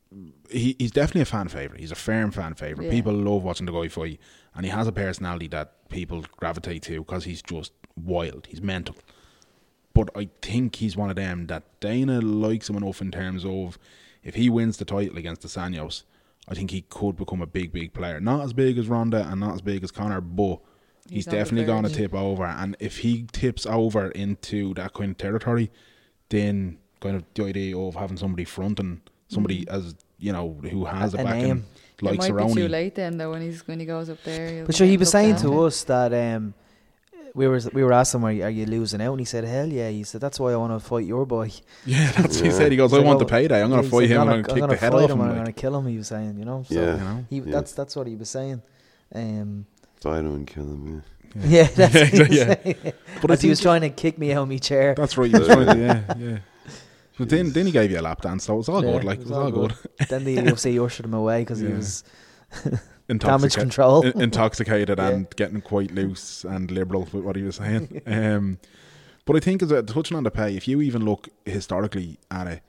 He he's definitely a fan favorite. He's a firm fan favorite. Yeah. People love watching the guy fight, and he has a personality that people gravitate to because he's just wild. He's mental. But I think he's one of them that Dana likes him enough in terms of if he wins the title against the Sanyos, I think he could become a big, big player. Not as big as Ronda and not as big as Conor, but he's, He's on the definitely going to verge. tip over. And if he tips over into that kind of territory, then kind of the idea of having somebody fronting somebody as, you know, who has a, A backing name. like it might Cerrone. be too late then, though, when he's when he goes up there. he'll But sure, he get was looked saying down. to us that um, we were we were asking him, are you, are you losing out? And he said, hell yeah. He said, that's why I want to fight your boy. Yeah, that's what he said. He goes, I He's like, want the "Oh," payday. I'm going he to fight said, him and "I'm I'm gonna- going to I'm kick the gonna head fight off him him. and I'm like. going to kill him, he was saying, you know. So Yeah. You know? he, Yeah. that's that's what he was saying. Um, Fight him and kill him. Yeah. yeah, that's what he was Yeah. saying. But I As he was think- trying to kick me out of my chair. That's right. He was trying to, yeah, yeah. But then, then he gave you a lap dance, so it was all Yeah, good. Like it was, all good. Then the U F C ushered him away because he Yeah. was. Damage control. in- intoxicated Yeah. and getting quite loose and liberal with what he was saying. um, but I think as a touching on the pay, if you even look historically at it,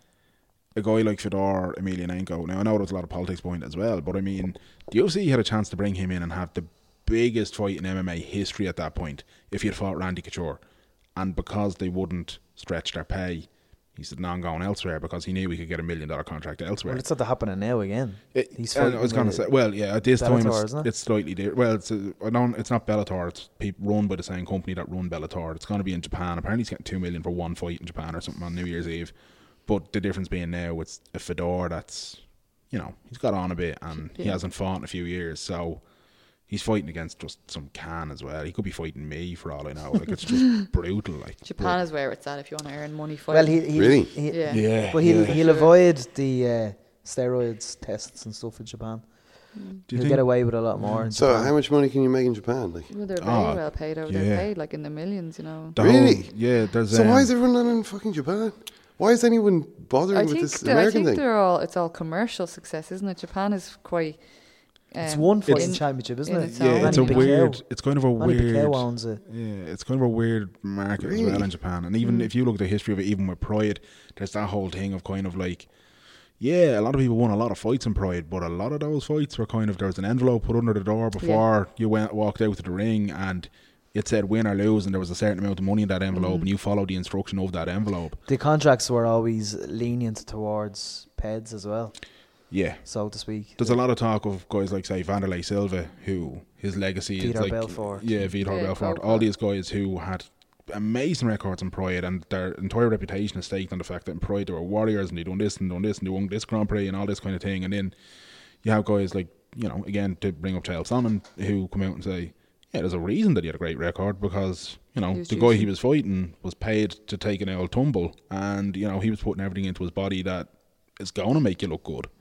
a guy like Fedor Emelianenko, now I know there's a lot of politics behind it as well, but I mean, the U F C had a chance to bring him in and have the biggest fight in M M A history at that point if he had fought Randy Couture. And because they wouldn't stretch their pay, he said, no, I'm going elsewhere, because he knew he could get a million dollar contract elsewhere. Well, it's not happening now again. It, He's and fighting I was going to with say, well, yeah, at this Bellator, time it's, isn't it? it's slightly different. Well, it's a, I don't, it's not Bellator. It's people run by the same company that run Bellator. It's going to be in Japan. Apparently, he's getting two million for one fight in Japan or something on New Year's Eve. But the difference being now, it's a Fedor that's, you know, he's got on a bit and he Yeah. hasn't fought in a few years, so he's fighting against just some can as well. He could be fighting me for all I know. Like, it's just brutal. Like Japan but, is where it's at if you want to earn money fighting. Well, he, he, Really? he Yeah. yeah, but he'll yeah. he'll avoid the uh, steroids tests and stuff in Japan. Do you He'll think- get away with a lot more. In So Japan. how much money can you make in Japan? Like, Well, they're very Oh, well paid over yeah. there, paid like in the millions, you know. the Really? whole- yeah, there's so um, why is everyone not in fucking Japan? Why is anyone bothering I with think this that- I American think thing? they're all it's all commercial success, isn't it? Japan is quite. Um, It's one fighting in- championship, isn't in it? its yeah, own. it's a Manny Pacquiao. weird. It's kind of a Manny weird. Pacquiao owns it. Yeah, it's kind of a weird market as well Really? in Japan. And even if you look at the history of it, even with Pride, there's that whole thing of kind of like, yeah, a lot of people won a lot of fights in Pride, but a lot of those fights were kind of, there was an envelope put under the door before you went walked out to the ring, and it said win or lose, and there was a certain amount of money in that envelope, and you followed the instruction of that envelope. The contracts were always lenient towards P E Ds as well, Yeah. so to speak. There's a lot of talk of guys like, say, Vanderlei Silva, who his legacy is Vitor like, Belfort. yeah, Vitor Yeah, Belfort, Belfort. all these guys who had amazing records in Pride, and their entire reputation is staked on the fact that in Pride they were warriors and they done this and done this and they won this Grand Prix and all this kind of thing. And then you have guys like, you know, again, to bring up Chael Sonnen, who come out and say, yeah, there's a reason that he had a great record, because, you know, He was the guy he juicy. was fighting was paid to take an old tumble, and, you know, he was putting everything into his body that is going to make you look good.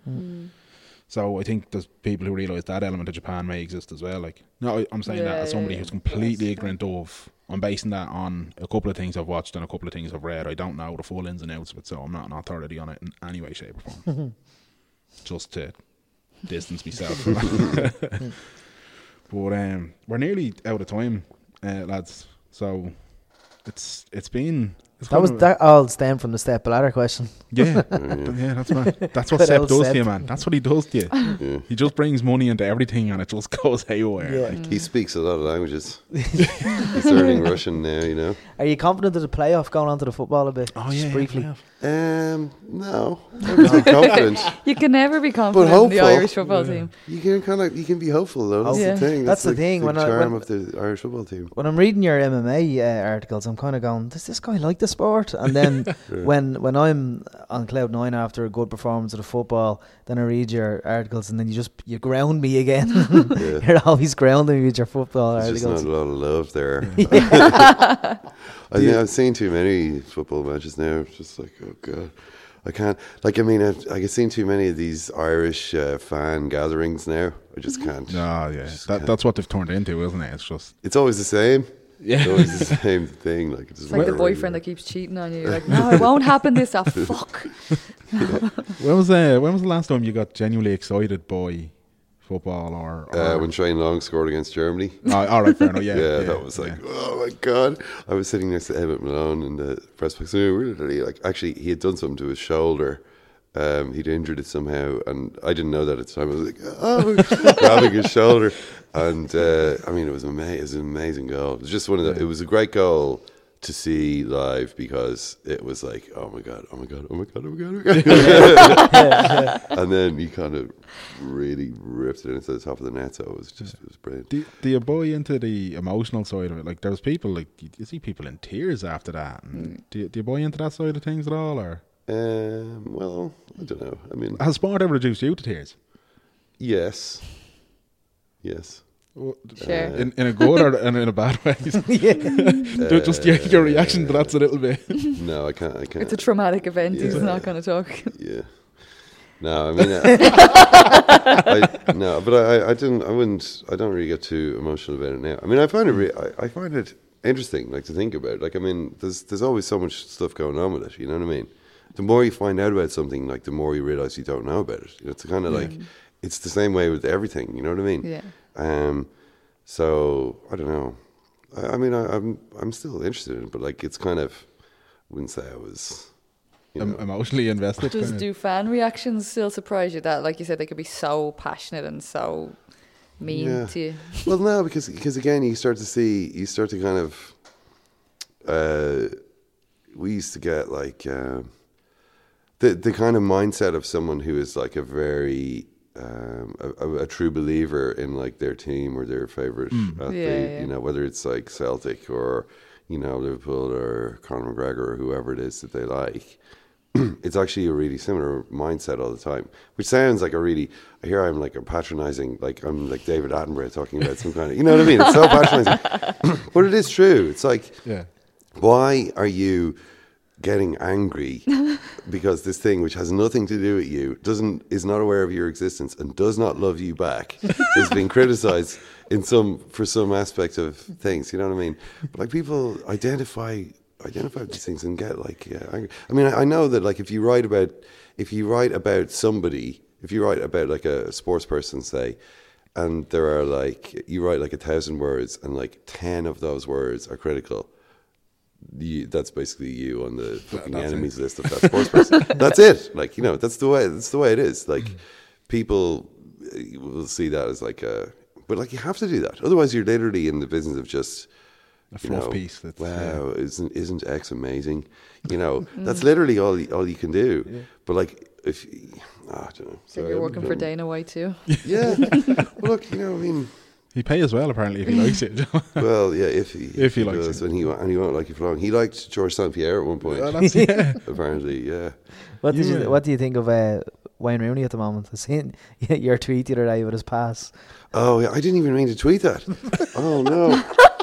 So I think there's people who realise that element of Japan may exist as well. Like, no, I- I'm saying that Yeah, as somebody yeah, who's yeah. completely Yes. ignorant of. I'm basing that on a couple of things I've watched and a couple of things I've read. I don't know the full ins and outs of it, so I'm not an authority on it in any way, shape, or form. Just to distance myself from that. But um, we're nearly out of time, uh, lads. So it's it's been. It's That kind was of- that all stemmed from the step ladder question. Yeah, yeah, that's right. That's what Good Sep old does Sep. to you, man. That's what he does to you. Yeah. He just brings money into everything, and it just goes haywire. Yeah. Like, He speaks a lot of languages. He's learning Russian now, you know. Are you confident of the playoff going on to the football a bit? oh Just yeah, briefly. yeah. Um, no, I'm really confident. You can never be confident in the hopeful. Irish football team. You can kind of you can be hopeful though. That's Yeah. the thing. That's the like thing, The when I- charm when- of the Irish football team. When I'm reading your M M A uh, articles, I'm kind of going, does this guy like the sport? And then when when I'm on cloud nine after a good performance of the football, then I read your articles, and then you just you ground me again. Yeah. You're always grounding me with your football There's just not articles. a lot of love there. I think I've seen too many football matches now. It's just like, oh god, I can't. Like, I mean, I've, I've seen too many of these Irish uh, fan gatherings now. I just can't. No, yeah. Just That, can't. that's what they've turned into, isn't it? It's just It's always the same. yeah. It's always the same thing. Like, it's, It's like the boyfriend that keeps cheating on you. You're like, no, it won't happen this. Oh, fuck. when was uh, when was the last time you got genuinely excited by football or? or Uh, when Shane Long scored against Germany. oh, all right, fair enough. Yeah, Yeah, yeah, that was like, yeah. oh my god! I was sitting next to Emmett Malone in the press box. And really, like, actually, he had done something to his shoulder. Um, he'd injured it somehow, and I didn't know that at the time. I was like, oh, grabbing his shoulder, and uh, I mean, it was amazing. It was an amazing goal. It was just one of the. Yeah. It was a great goal to see live because it was like, oh my god, oh my god, oh my god, oh my god, oh my god. And then he kind of really ripped it into the top of the net. So it was just, it was brilliant. Do, do you buy into the emotional side of it? Like, there's people like you, you see people in tears after that. And do you, do you buy into that side of things at all, or Um, well, I don't know. I mean, has sport ever reduced you to tears? yes, yes. Sure. In in a good or and in a bad way? yeah. Just your, your reaction to that's a little bit. No, I can't. I can't. It's a traumatic event. He's Yeah. not going to talk. Yeah. No, I mean, uh, I, no, but I, I didn't. I wouldn't. I don't really get too emotional about it now. I mean, I find it. Re- I, I find it interesting, like to think about. Like, I mean, there's there's always so much stuff going on with it. You know what I mean? The more you find out about something, like the more you realize you don't know about it. You know, it's kind of like it's the same way with everything. You know what I mean? Yeah. Um. So I don't know. I, I mean, I, I'm I'm still interested in it, but like, it's kind of. I wouldn't say I was. You know. Em- emotionally invested. Does kinda. do fan reactions still surprise you? That, like you said, they could be so passionate and so mean Yeah. to you. Well, no, because because again, you start to see, you start to kind of. Uh, we used to get like uh, the the kind of mindset of someone who is like a very um, a, a, a true believer in like their team or their favorite athlete. Yeah, yeah. You know, whether it's like Celtic or you know Liverpool or Conor McGregor or whoever it is that they like. It's actually a really similar mindset all the time, which sounds like a really. Here I'm like I'm patronizing, like I'm like David Attenborough talking about some kind of, you know what I mean? It's so patronizing, but it is true. It's like, Yeah. why are you getting angry because this thing which has nothing to do with you doesn't is not aware of your existence and does not love you back is being criticized in some for some aspect of things, you know what I mean? But like people identify identify with these things and get like yeah, angry. I mean, I, I know that like if you write about if you write about somebody, if you write about like a sports person, say, and there are like you write like a thousand words and like ten of those words are critical. You, that's basically you on the fucking That's enemies it. list of that sports person. That's it. Like, you know, that's the way. That's the way it is. Like, people uh, will see that as like a. But like, you have to do that. Otherwise, you're literally in the business of just. A You fluff know, piece. That's, wow, isn't isn't X amazing? You know, that's literally all you- all you can do. Yeah. But like, if oh, I don't know. So Sorry, you're I'm working for becoming- Dana White too. Yeah. Well, look, you know, I mean. He pay as well, apparently, if he likes it. Well, yeah, if he If he likes does, it. and he and he won't like you for long. He liked George Saint Pierre at one point. Well, that's, yeah. Apparently, yeah. What did You, you uh, What do you think of uh, Wayne Rooney at the moment? I seen your tweet the other day with his pass. Oh, yeah, I didn't even mean to tweet that. Oh no,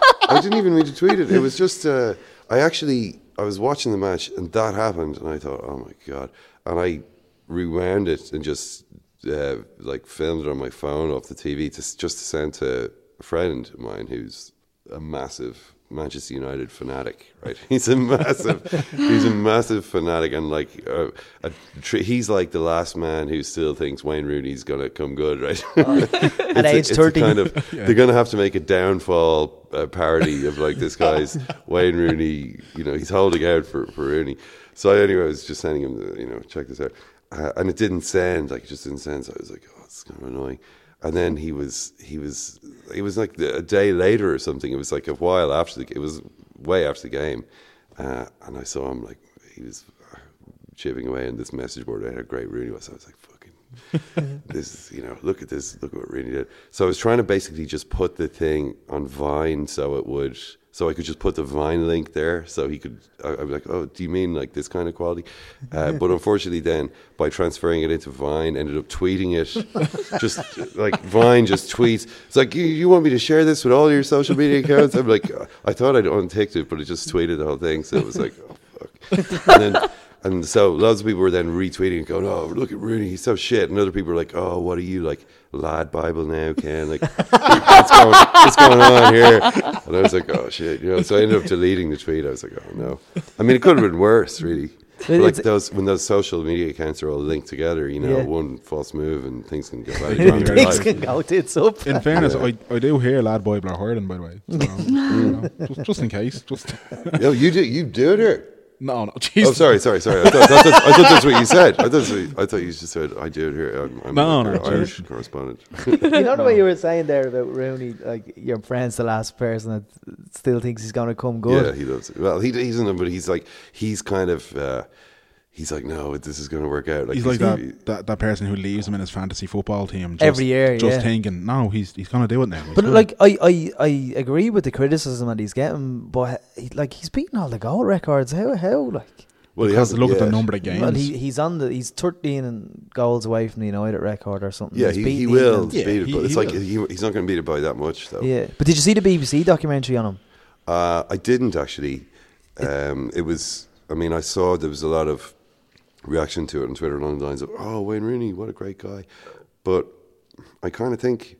I didn't even mean to tweet it. It was just uh, I actually I was watching the match and that happened, and I thought, oh my god, and I rewound it and just uh, like filmed it on my phone off the T V to just to send to a friend of mine who's a massive Manchester United fanatic, right? He's a massive, he's a massive fanatic, and like, uh, a tr- he's like the last man who still thinks Wayne Rooney's gonna come good, right? At It's a- age it's a thirty. kind of, they're gonna have to make a downfall uh, parody of like this guy's Wayne Rooney. You know, he's holding out for for Rooney. So anyway, I was just sending him, the, you know, check this out, uh, and it didn't send, like it just didn't send. So I was like, oh, it's kind of annoying. And then he was, he was, it was like a day later or something. It was like a while after the, it was way after the game. Uh, and I saw him like, he was chipping away on this message board. I had a great Rooney was. I was like, fucking, this is, you know, look at this, look at what Rooney did. So I was trying to basically just put the thing on Vine so it would, so I could just put the Vine link there so he could, I, I was like, oh, do you mean like this kind of quality? Uh, but unfortunately then, by transferring it into Vine, ended up tweeting it. Just like Vine just tweets. It's like, you, you want me to share this with all your social media accounts? I'm like, I thought I'd unticked it, but it just tweeted the whole thing. So it was like, oh, fuck. And then, and so lots of people were then retweeting and going, oh, look at Rooney, he's so shit. And other people were like, oh, what are you, like, lad Bible now, Ken? Like, what's going, what's going on here? And I was like, oh, shit. You know, so I ended up deleting the tweet. I was like, oh, no. I mean, it could have been worse, really. But like those, when those social media accounts are all linked together, you know, Yeah. one false move and things can go badly wrong in your Things life. can go tits up. In fairness, Yeah. I, I do hear Lad Bible are hurling, by the way. So, you know, just, just in case. Just Yo, you do, you do it here. No, no, Jesus. Oh, sorry, sorry, sorry. I thought, I, thought that's, I thought that's what you said. I thought, that's what, I thought you just said, I do it here. I'm, I'm No, like no, your Irish cheers. correspondent. You know the way you were saying there about Rooney, like your friend's the last person that still thinks he's going to come good. Yeah, he loves it. Well, he, he's in them, but he's like, he's kind of, uh, he's like, no, this is going to work out. Like He's like gonna that, that that person who leaves him in his fantasy football team just, Every year, just yeah. thinking, no, he's he's gonna do it now. He's But gonna- like I, I, I agree with the criticism that he's getting, but he, like he's beating all the goal records. How how like? Well, he because hasn't look at the yet. number of games. Well, he he's on the he's thirteen and goals away from the United record or something. Yeah, He's he, beaten he will England. Yeah, beat it, he- but it's he like will. he, he's not going to beat it by that much, though. Yeah, but did you see the B B C documentary on him? Uh, I didn't actually. Um, it was. I mean, I saw there was a lot of reaction to it on Twitter along the lines of, "Oh, Wayne Rooney, what a great guy," but I kind of think.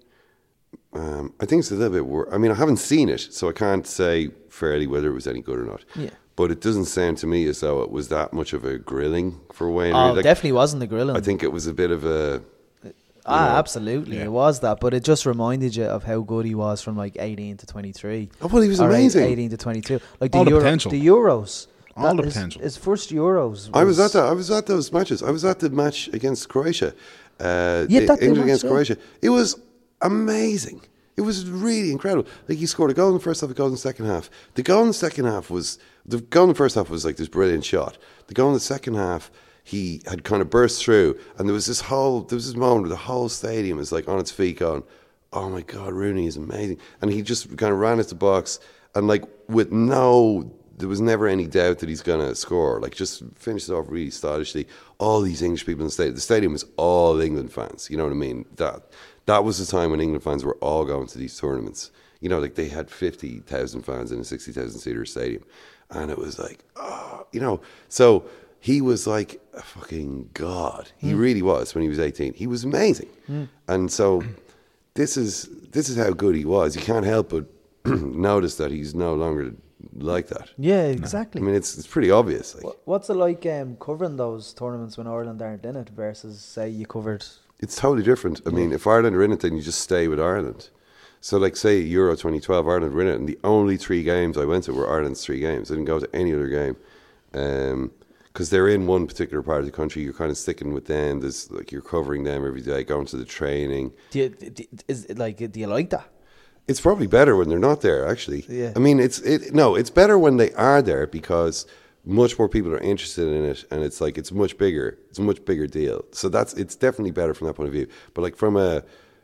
Um, I think it's a little bit worse. I mean, I haven't seen it, so I can't say fairly whether it was any good or not. Yeah. But it doesn't sound to me as though it was that much of a grilling for Wayne Oh, Rooney. Like, definitely wasn't the grilling. I think it was a bit of a. Ah, know? absolutely, Yeah. it was that, but it just reminded you of how good he was from like eighteen to twenty-three. Oh, well, he was Or eight- amazing. eighteen to twenty-two, like the, All the Euro, potential. the Euros, All That- the his, potential. His first Euros. I was at that. I was at those matches. I was at the match against Croatia. Uh, Yeah, the that- that England match, against yeah. Croatia. It was amazing. It was really incredible. Like, he scored a goal in the first half, a goal in the second half. The goal in the second half was the goal in the first half was like this brilliant shot. The goal in the second half, he had kind of burst through, and there was this whole there was this moment where the whole stadium was like on its feet, going, "Oh my God, Rooney is amazing!" And he just kind of ran at the box, and like with no. There was never any doubt that he's going to score. Like, just finished it off really stylishly. All these English people in the stadium. The stadium was all England fans. You know what I mean? That that was the time when England fans were all going to these tournaments. You know, like they had fifty thousand fans in a sixty thousand seater stadium. And it was like, oh, you know. So he was like a fucking god. He mm. really was when he was eighteen. He was amazing. Mm. And so this is this is how good he was. You can't help but notice that he's no longer like that. Yeah, exactly. I mean, it's it's pretty obvious. Like, what's it like um, covering those tournaments when Ireland aren't in it versus say you covered? It's totally different. I mean, if Ireland are in it, then you just stay with Ireland. So, like, say Euro twenty twelve, Ireland were in it, and the only three games I went to were Ireland's three games. I didn't go to any other game because um, they're in one particular part of the country. You're kind of sticking with them. There's like you're covering them every day, going to the training. Do you, do, is it like? Do you like that? It's probably better when they're not there, actually. Yeah. I mean, it's it. No, it's better when they are there because much more people are interested in it, and it's like it's much bigger. It's a much bigger deal. So that's it's definitely better from that point of view. But like from a,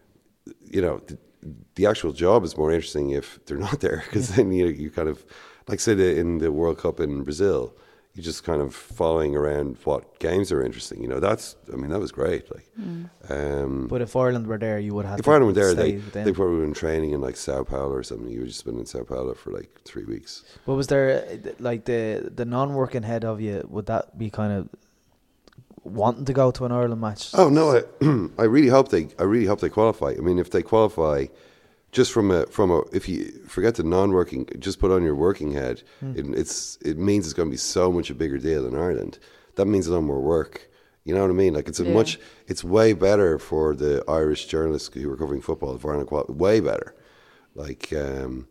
you know, the, the actual job is more interesting if they're not there because yeah. then you you kind of like say the, in the World Cup in Brazil. You're just kind of following around what games are interesting. You know, that's, I mean, that was great. Like, mm. um, but if Ireland were there, you would have if to Ireland were there, stay they, with them. they probably been training in like Sao Paulo or something. You would just been in Sao Paulo for like three weeks. But was there, like, the, the non-working head of you, would that be kind of wanting to go to an Ireland match? Oh, no, I, I really hope they, I really hope they qualify. I mean, if they qualify, just from a from a if you forget the non-working, just put on your working head. Mm. It, it's it means it's going to be so much a bigger deal in Ireland. That means a lot more work. You know what I mean? Like it's a yeah. much. It's way better for the Irish journalists who are covering football. If Ireland qual- way better. Like um,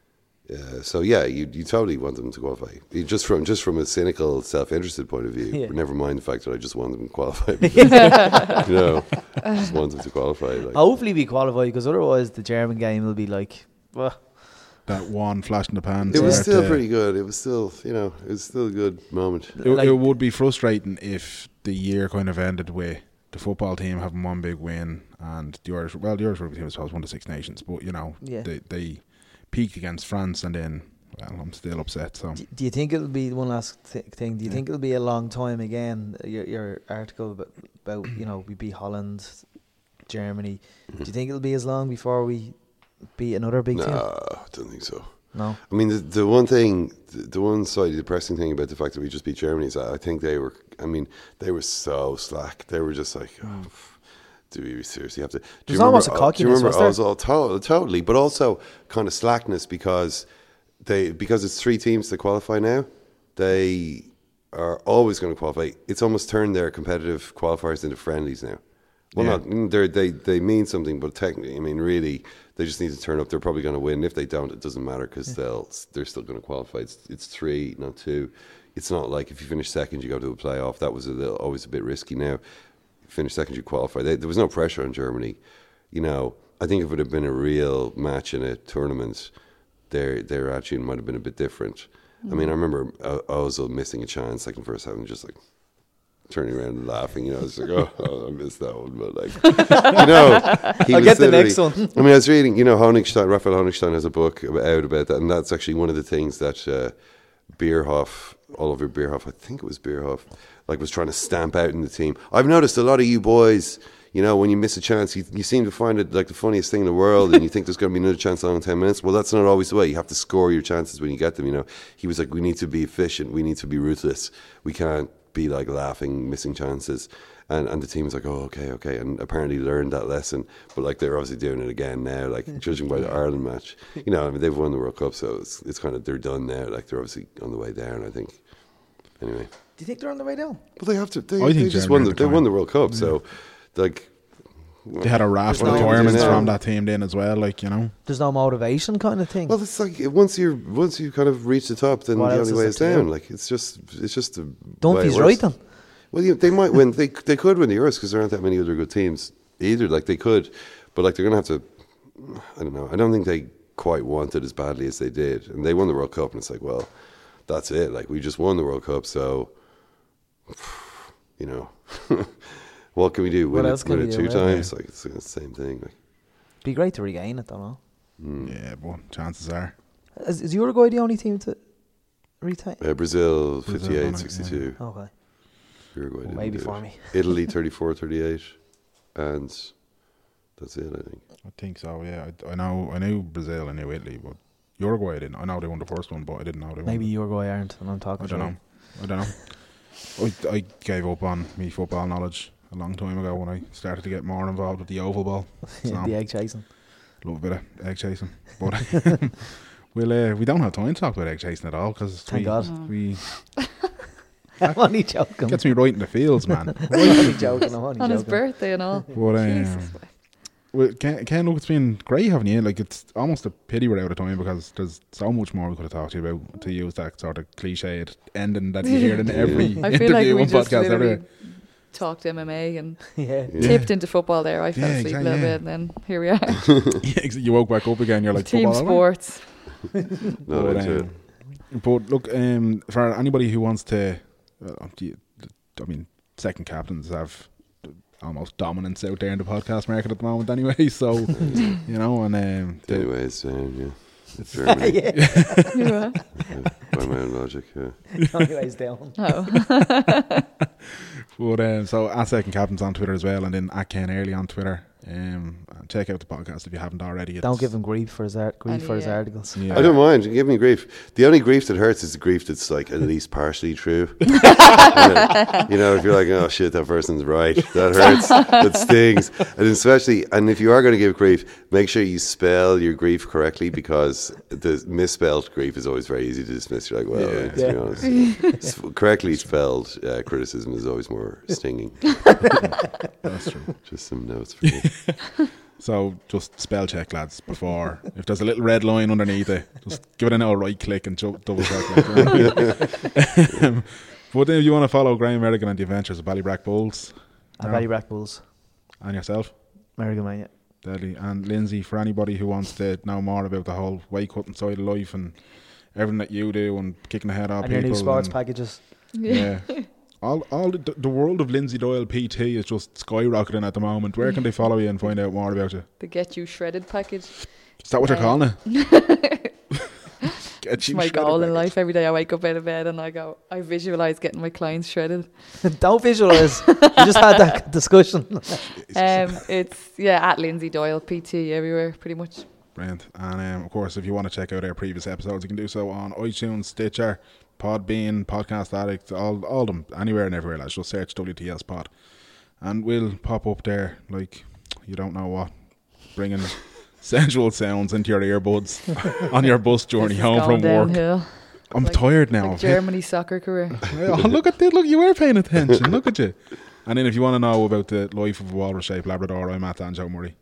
uh, so, yeah, you you totally want them to qualify. You just from just from a cynical, self-interested point of view. Yeah. Never mind the fact that I just want them to qualify. Because, you know, I just want them to qualify. Like. Hopefully, we qualify because otherwise, the German game will be like, well, that one flash in the pan. It was still pretty good. It was still, you know, it was still a good moment. It, like, it would be frustrating if the year kind of ended with the football team having one big win and the Irish, well, the Irish rugby team, I suppose, won the Six Nations, but you know, yeah. they they peaked against France and then, well, I'm still upset. So, do, do you think it'll be one last th- thing? Do you yeah. think it'll be a long time again? Your your article about, about you know we beat Holland, Germany. Mm-hmm. Do you think it'll be as long before we beat another big no, team? No, I don't think so. No. I mean, the, the one thing, the, the one slightly depressing thing about the fact that we just beat Germany is that I think they were, I mean, they were so slack. They were just like, mm. oh, do we seriously have to? Do There's you almost a cockiness, do you remember? Was there? I was all to- totally, but also kind of slackness because they because it's three teams that qualify now. They are always going to qualify. It's almost turned their competitive qualifiers into friendlies now. Well, yeah. not they they they mean something, but technically, I mean, really, they just need to turn up. They're probably going to win. If they don't, it doesn't matter because yeah. they'll they're still going to qualify. It's it's three, not two. It's not like if you finish second, you go to a playoff. That was a little, always a bit risky. Now, finish second, you qualify. They, there was no pressure on Germany. You know, I think if it had been a real match in a tournament, their their attitude might have been a bit different. Mm. I mean, I remember uh, Ozil missing a chance, like in first half, and just like turning around and laughing. You know, it's like, oh, oh, I missed that one, but like, you know, he I'll was get the next one. I mean, I was reading, you know, Honigstein, Raphael Honigstein has a book out about that, and that's actually one of the things that uh, Bierhoff, Oliver Bierhoff, I think it was Bierhoff, like was trying to stamp out in the team. I've noticed a lot of you boys, you know, when you miss a chance, you, you seem to find it like the funniest thing in the world, and you think there's going to be another chance along in ten minutes. Well, that's not always the way. You have to score your chances when you get them, you know. He was like, we need to be efficient. We need to be ruthless. We can't be like laughing, missing chances. And and the team was like, oh, okay, okay. And apparently learned that lesson. But like they're obviously doing it again now, like judging by the Ireland match. You know, I mean, they've won the World Cup, so it's it's kind of, they're done now. Like they're obviously on the way down, I think. Anyway. Do you think they're on the way down? Well, they have to. They, I think they just won the, they won the World Cup, yeah. So like they had a raft of no- retirements Yeah. from that team then as well. Like, you know, There's no motivation kind of thing. Well, it's like once you're once you kind of reach the top, then What the else only way is is there to down. do? Like it's just it's just the way it Dunphy's works. right then. Well, you, they might win. They they could win the Euros because there aren't that many other good teams either. Like they could, but like they're gonna have to. I don't know. I don't think they quite want it as badly as they did, and they won the World Cup, and it's like, well, that's it. Like we just won the World Cup, so you know, what can we do? Win What it, else can win we it do, two yeah. times? Like it's, it's the same thing. Like, Be great to regain it, though. No? yeah, but chances are. Is, is Uruguay the only team to retain? uh, Brazil, Brazil fifty-eight, won it, sixty-two. Okay. Uruguay Well, didn't maybe do for it. me. Italy, thirty-four, thirty-eight, and that's it. I think. I think so. Yeah, I, I know. I knew Brazil. I knew Italy, but Uruguay I didn't. I know they won the first one, but I didn't know they won. Maybe it. Uruguay aren't, and I'm talking I don't shit. know. I don't know. I, I gave up on me football knowledge a long time ago when I started to get more involved with the oval ball. So, the egg chasing. love a bit of egg chasing, but we'll uh, we don't have time to talk about egg chasing at all because Thank we, God. we I'm only joking. gets me right in the fields, man. I'm only joking. I'm only On joking. his birthday and all. But um, Jesus. well, Ken, Ken, look, it's been great having you. Like, it's almost a pity we're out of time because there's so much more we could have talked to you about, to use that sort of cliched ending that you hear in every I feel like interview we and just podcast literally ever. talked M M A and Yeah. Yeah. tipped into football there. I fell Yeah, asleep exactly, a little yeah. bit, and then here we are. Yeah, ex- you woke back up again. You're like Team football over? sports. Not But, into it. um, but look, um, for anybody who wants to, uh, do you- I mean, second captains have almost dominance out there in the podcast market at the moment, anyway. So you know, and um, the- Anyways, um, yeah. It's Germany. yeah. You are. Yeah, by my own logic, yeah. Anyways, down. Oh. But um, so at Second Captains on Twitter as well, and then at Ken Early on Twitter. Um, and check out the podcast if you haven't already. It's, Don't give him grief for his art, grief And for his yeah. articles. Yeah. I don't mind. Give me grief. The only grief that hurts is the grief that's like at least partially true. Uh, you know, if you're like, oh shit, that person's right, that hurts, that stings. And especially, and if you are going to give grief, make sure you spell your grief correctly because the misspelled grief is always very easy to dismiss. You're like, well, Yeah. let's be Yeah. honest. S- correctly spelled uh, criticism is always more stinging. That's true. Just some notes for you. So just spell check, lads, before if there's a little red line underneath it, just give it an old right click and ju- double check. Like, um, but then if you want to follow Graham Merrigan and the Adventures of Ballybrack Bulls, I no, Barry Rack Bulls. and yourself, American Man, yeah. Deadly, and Lindsay, for anybody who wants to know more about the whole weight cutting side of life and everything that you do and kicking the head off And your people. new sports and- packages. Yeah. All, all the, the world of Lindsay Doyle P T is just skyrocketing at the moment. Where can they follow you and find out more about you? The Get You Shredded package. Is that what you're Uh, calling it? Get It's you my shredded goal in package. life. Every day I wake up out of bed and I go, I visualize getting my clients shredded. Don't visualise. We just had that discussion. Um, it's yeah at Lindsay Doyle P T everywhere, pretty much. Brilliant. And um, of course, if you want to check out our previous episodes, you can do so on iTunes, Stitcher, Podbean, Podcast Addict, all all of them, anywhere and everywhere. Let's just search W T S Pod, and we'll pop up there like you don't know what, bringing sensual sounds into your earbuds on your bus journey This is home going from work. downhill. I'm Like- tired now. Like Germany soccer career. Oh, look at this. Look, you were paying attention. Look at you. And then if you want to know about the life of a walrus-shaped Labrador, I'm at Anjo Murray.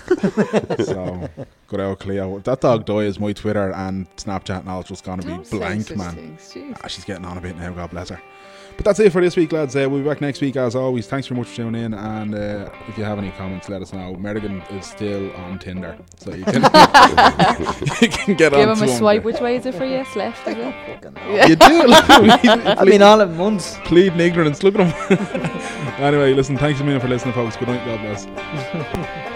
So, good old Cleo. If that dog dies, my Twitter and Snapchat and all just going to be Don't say blank, such man. things, jeez. Ah, she's getting on a bit now, God bless her. But that's it for this week, lads. Uh, we'll be back next week as always. Thanks very much for tuning in. And uh, if you have any comments, let us know. Merrigan is still on Tinder, so you can, you can get Give on him to a swipe. Which way is it for yes? Left, is it? Fucking hell. You do. Look, I mean, all in months. pleading ignorance. Look at him. Anyway, listen, thanks a million for listening, folks. Good night. God bless.